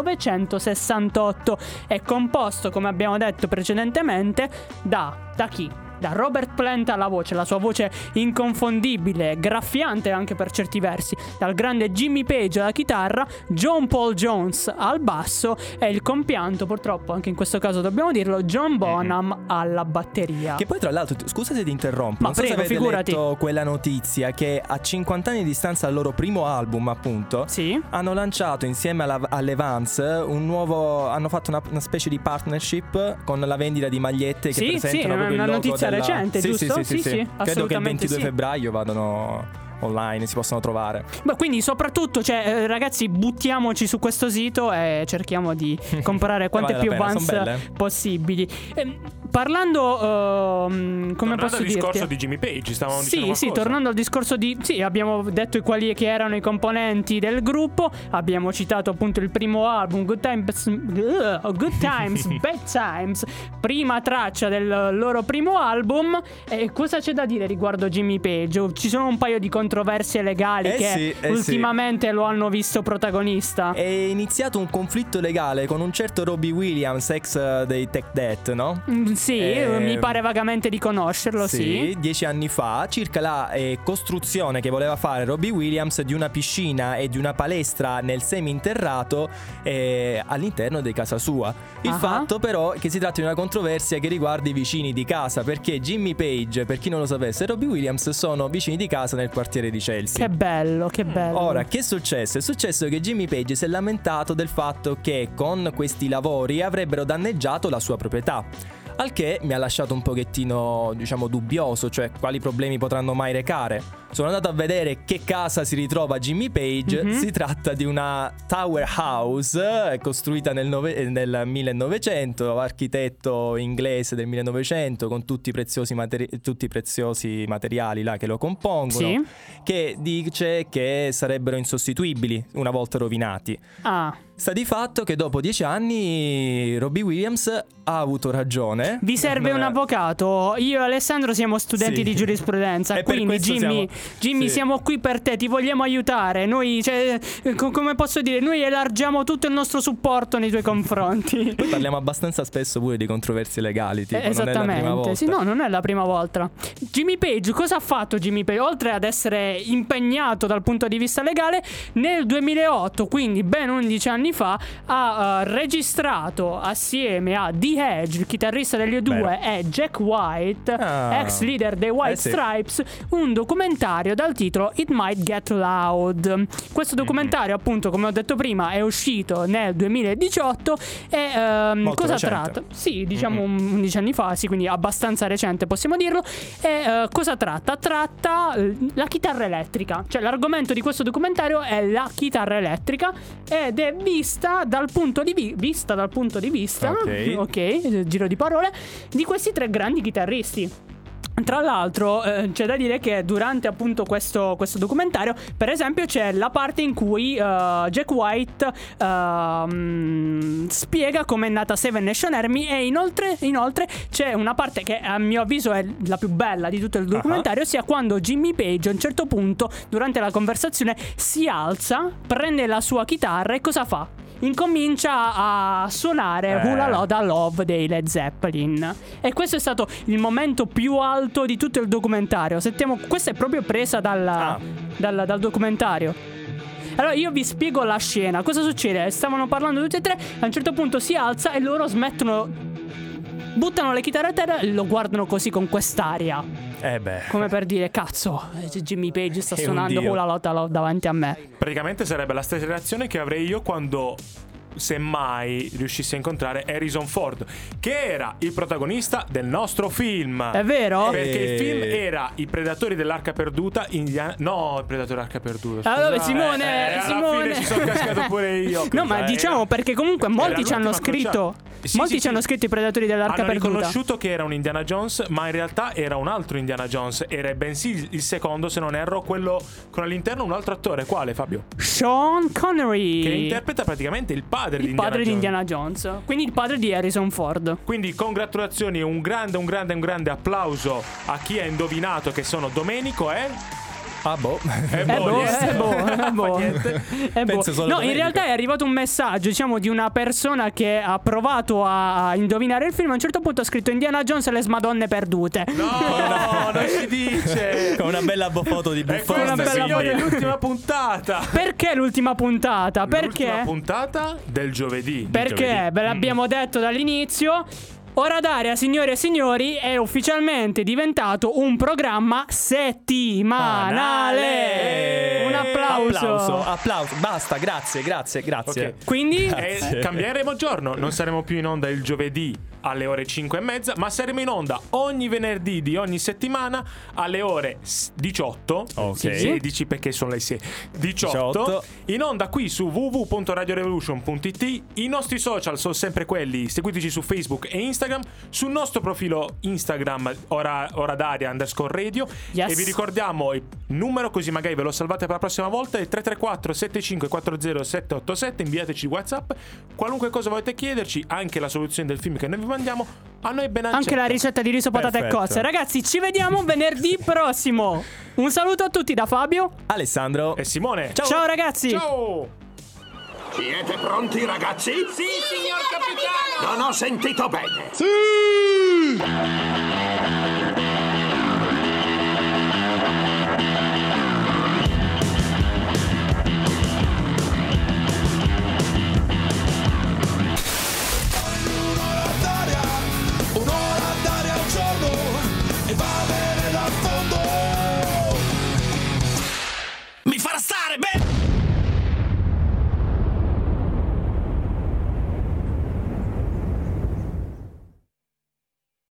millenovecentosessantotto, è composto, come abbiamo detto precedentemente, da, da chi? Da Robert Plant alla voce, la sua voce inconfondibile, graffiante anche per certi versi, dal grande Jimmy Page alla chitarra, John Paul Jones al basso e il compianto, purtroppo anche in questo caso dobbiamo dirlo, John Bonham alla batteria. Che poi tra l'altro, scusa se ti interrompo, Ma non so prego, se avete figurati. letto quella notizia che a cinquanta anni di distanza dal loro primo album, appunto, Sì. hanno lanciato insieme alla, alle Vans un nuovo, hanno fatto una, una specie di partnership con la vendita di magliette che Sì, sì, presentano è proprio una il logo notizia della... recente, sì, giusto? Sì, sì, sì, Sì, sì. sì, Credo che il assolutamente ventidue sì. febbraio vadano online, si possono trovare. Beh, quindi soprattutto, cioè, eh, ragazzi, buttiamoci su questo sito e cerchiamo di comprare quante Vale la più pena, Vans son belle. possibili. Eh, parlando, ehm, come Tornando posso al dirti? discorso di Jimmy Page, stavamo Sì, dicendo sì, qualcosa. tornando al discorso di... Sì, abbiamo detto quali che erano i componenti del gruppo. Abbiamo citato appunto il primo album, Good Times, uh, Good Times, Bad Times, prima traccia del loro primo album. E cosa c'è da dire riguardo Jimmy Page? Ci sono un paio di controversie legali Eh che sì, eh ultimamente sì. lo hanno visto protagonista. È iniziato un conflitto legale con un certo Robbie Williams, ex eh, dei Tech Death, no? Mm, Sì, Eh, mi pare vagamente di conoscerlo, sì. dieci anni fa, circa la eh, costruzione che voleva fare Robbie Williams di una piscina e di una palestra nel seminterrato eh, all'interno di casa sua. Il Ah. fatto però è che si tratta di una controversia che riguarda i vicini di casa, perché Jimmy Page, per chi non lo sapesse, e Robbie Williams sono vicini di casa nel quartiere di Chelsea. Che bello, che bello. Ora, che è successo? È successo che Jimmy Page si è lamentato del fatto che con questi lavori avrebbero danneggiato la sua proprietà. Al che mi ha lasciato un pochettino, diciamo, dubbioso, cioè quali problemi potranno mai recare. Sono andato a vedere che casa si ritrova Jimmy Page. Mhm. Si tratta di una tower house eh, costruita nel, nove- nel millenovecento, architetto inglese del millenovecento, con tutti i preziosi, materi- tutti i preziosi materiali là che lo compongono, Sì. che dice che sarebbero insostituibili una volta rovinati. Ah, Sta di fatto che dopo dieci anni Robbie Williams ha avuto ragione. vi serve Eh, un avvocato? Io e Alessandro siamo studenti Sì. di giurisprudenza, E per quindi questo Jimmy, siamo- Jimmy, Sì. siamo qui per te, ti vogliamo aiutare. Noi, cioè, co- come posso dire, noi elargiamo tutto il nostro supporto nei tuoi confronti. Poi parliamo abbastanza spesso pure di controversie legali, tipo, non è la prima Esattamente, volta. sì, no, non è la prima volta. Jimmy Page, cosa ha fatto Jimmy Page? Oltre ad essere impegnato dal punto di vista legale, nel duemilaotto, quindi ben undici anni fa, ha uh, registrato assieme a The Edge, il chitarrista degli U due, e Jack White, Ah. ex leader dei White Eh sì. Stripes, un documentario dal titolo It Might Get Loud. Questo documentario, appunto, come ho detto prima, è uscito nel duemiladiciotto e ehm, Molto cosa recente. tratta? Sì, diciamo undici anni fa, sì, quindi abbastanza recente, possiamo dirlo. E eh, cosa tratta? Tratta eh, la chitarra elettrica. Cioè, l'argomento di questo documentario è la chitarra elettrica ed è vista dal punto di vi- vista dal punto di vista, Ok. ok, giro di parole, di questi tre grandi chitarristi. Tra l'altro eh, c'è da dire che durante appunto questo, questo documentario, per esempio, c'è la parte in cui uh, Jack White uh, spiega come è nata Seven Nation Army, e inoltre, inoltre c'è una parte che a mio avviso è la più bella di tutto il documentario, ossia quando Jimmy Page a un certo punto durante la conversazione si alza, prende la sua chitarra e cosa fa? Incomincia a suonare Eh. Hula Loda Love dei Led Zeppelin. E questo è stato il momento più alto di tutto il documentario. Sentiamo, questa è proprio presa dalla, Ah. dal, dal documentario. Allora io vi spiego la scena. Cosa succede? Stavano parlando tutti e tre, a un certo punto si alza e loro smettono, buttano le chitarre a terra e lo guardano così con quest'aria, Eh beh. come per dire: cazzo, Jimmy Page sta È un suonando dio. Hula Loda Love davanti a me. Praticamente sarebbe la stessa reazione che avrei io quando, semmai, riuscissi a incontrare Harrison Ford, che era il protagonista del nostro film. È vero? Perché Eh. il film era I Predatori dell'Arca Perduta. Indiana... No, I Predatori dell'Arca Perduta. Allora, scusate. Simone, Eh, alla Simone. fine ci sono cascato pure io. No, ma Eh, diciamo, perché comunque molti ci hanno l'ultima scritto. crociata. Sì, molti sì, ci sì. hanno scritto i Predatori dell'Arca Hanno Perduta. riconosciuto che era un Indiana Jones, ma in realtà era un altro Indiana Jones. Era bensì il secondo, se non erro, quello con all'interno un altro attore. Quale, Fabio? Sean Connery, Che interpreta praticamente il padre di il Indiana padre di Jones. Indiana Jones. Quindi il padre di Harrison Ford. Quindi congratulazioni e un grande, un grande, un grande applauso a chi ha indovinato che sono Domenico e... Ah boh. E Eh boh, niente. eh boh, eh boh. Fa niente. Eh boh. Penso solo No, in domenica. realtà è arrivato un messaggio, diciamo, di una persona che ha provato a indovinare il film. A un certo punto ha scritto Indiana Jones e le Smadonne perdute. No, non si dice. Con una bella bo- foto di E Buffon. una questa, bella signori, è foto. l'ultima puntata. Perché l'ultima puntata? Perché? L'ultima puntata del giovedì. Perché ve l'abbiamo detto dall'inizio. Ora Daria, signore e signori, è ufficialmente diventato un programma settimanale. Un applauso. Applauso, applauso. Basta, grazie, grazie, grazie. Ok. Quindi E cambieremo giorno, non saremo più in onda il giovedì alle ore cinque e mezza, ma saremo in onda ogni venerdì di ogni settimana alle ore s- diciotto. Ok. sedici perché sono le sei. diciotto, diciotto. in onda qui su w w w punto radio revolution punto i t. I nostri social sono sempre quelli, seguiteci su Facebook e Instagram, sul nostro profilo Instagram ora, ora d'aria underscore radio. Yes. E vi ricordiamo il numero, così magari ve lo salvate per la prossima volta, è il tre tre quattro sette cinque quattro zero sette otto sette. Inviateci WhatsApp, qualunque cosa volete chiederci, anche la soluzione del film che noi vi mandiamo, a noi ben accetta. anche la ricetta di riso, patate e Perfetto. cozze. Ragazzi, ci vediamo venerdì prossimo. Un saluto a tutti da Fabio. Alessandro. E Simone. Ciao, ragazzi. Ciao. Siete pronti, ragazzi? Sì, signor capitano! Non ho sentito bene. Sì!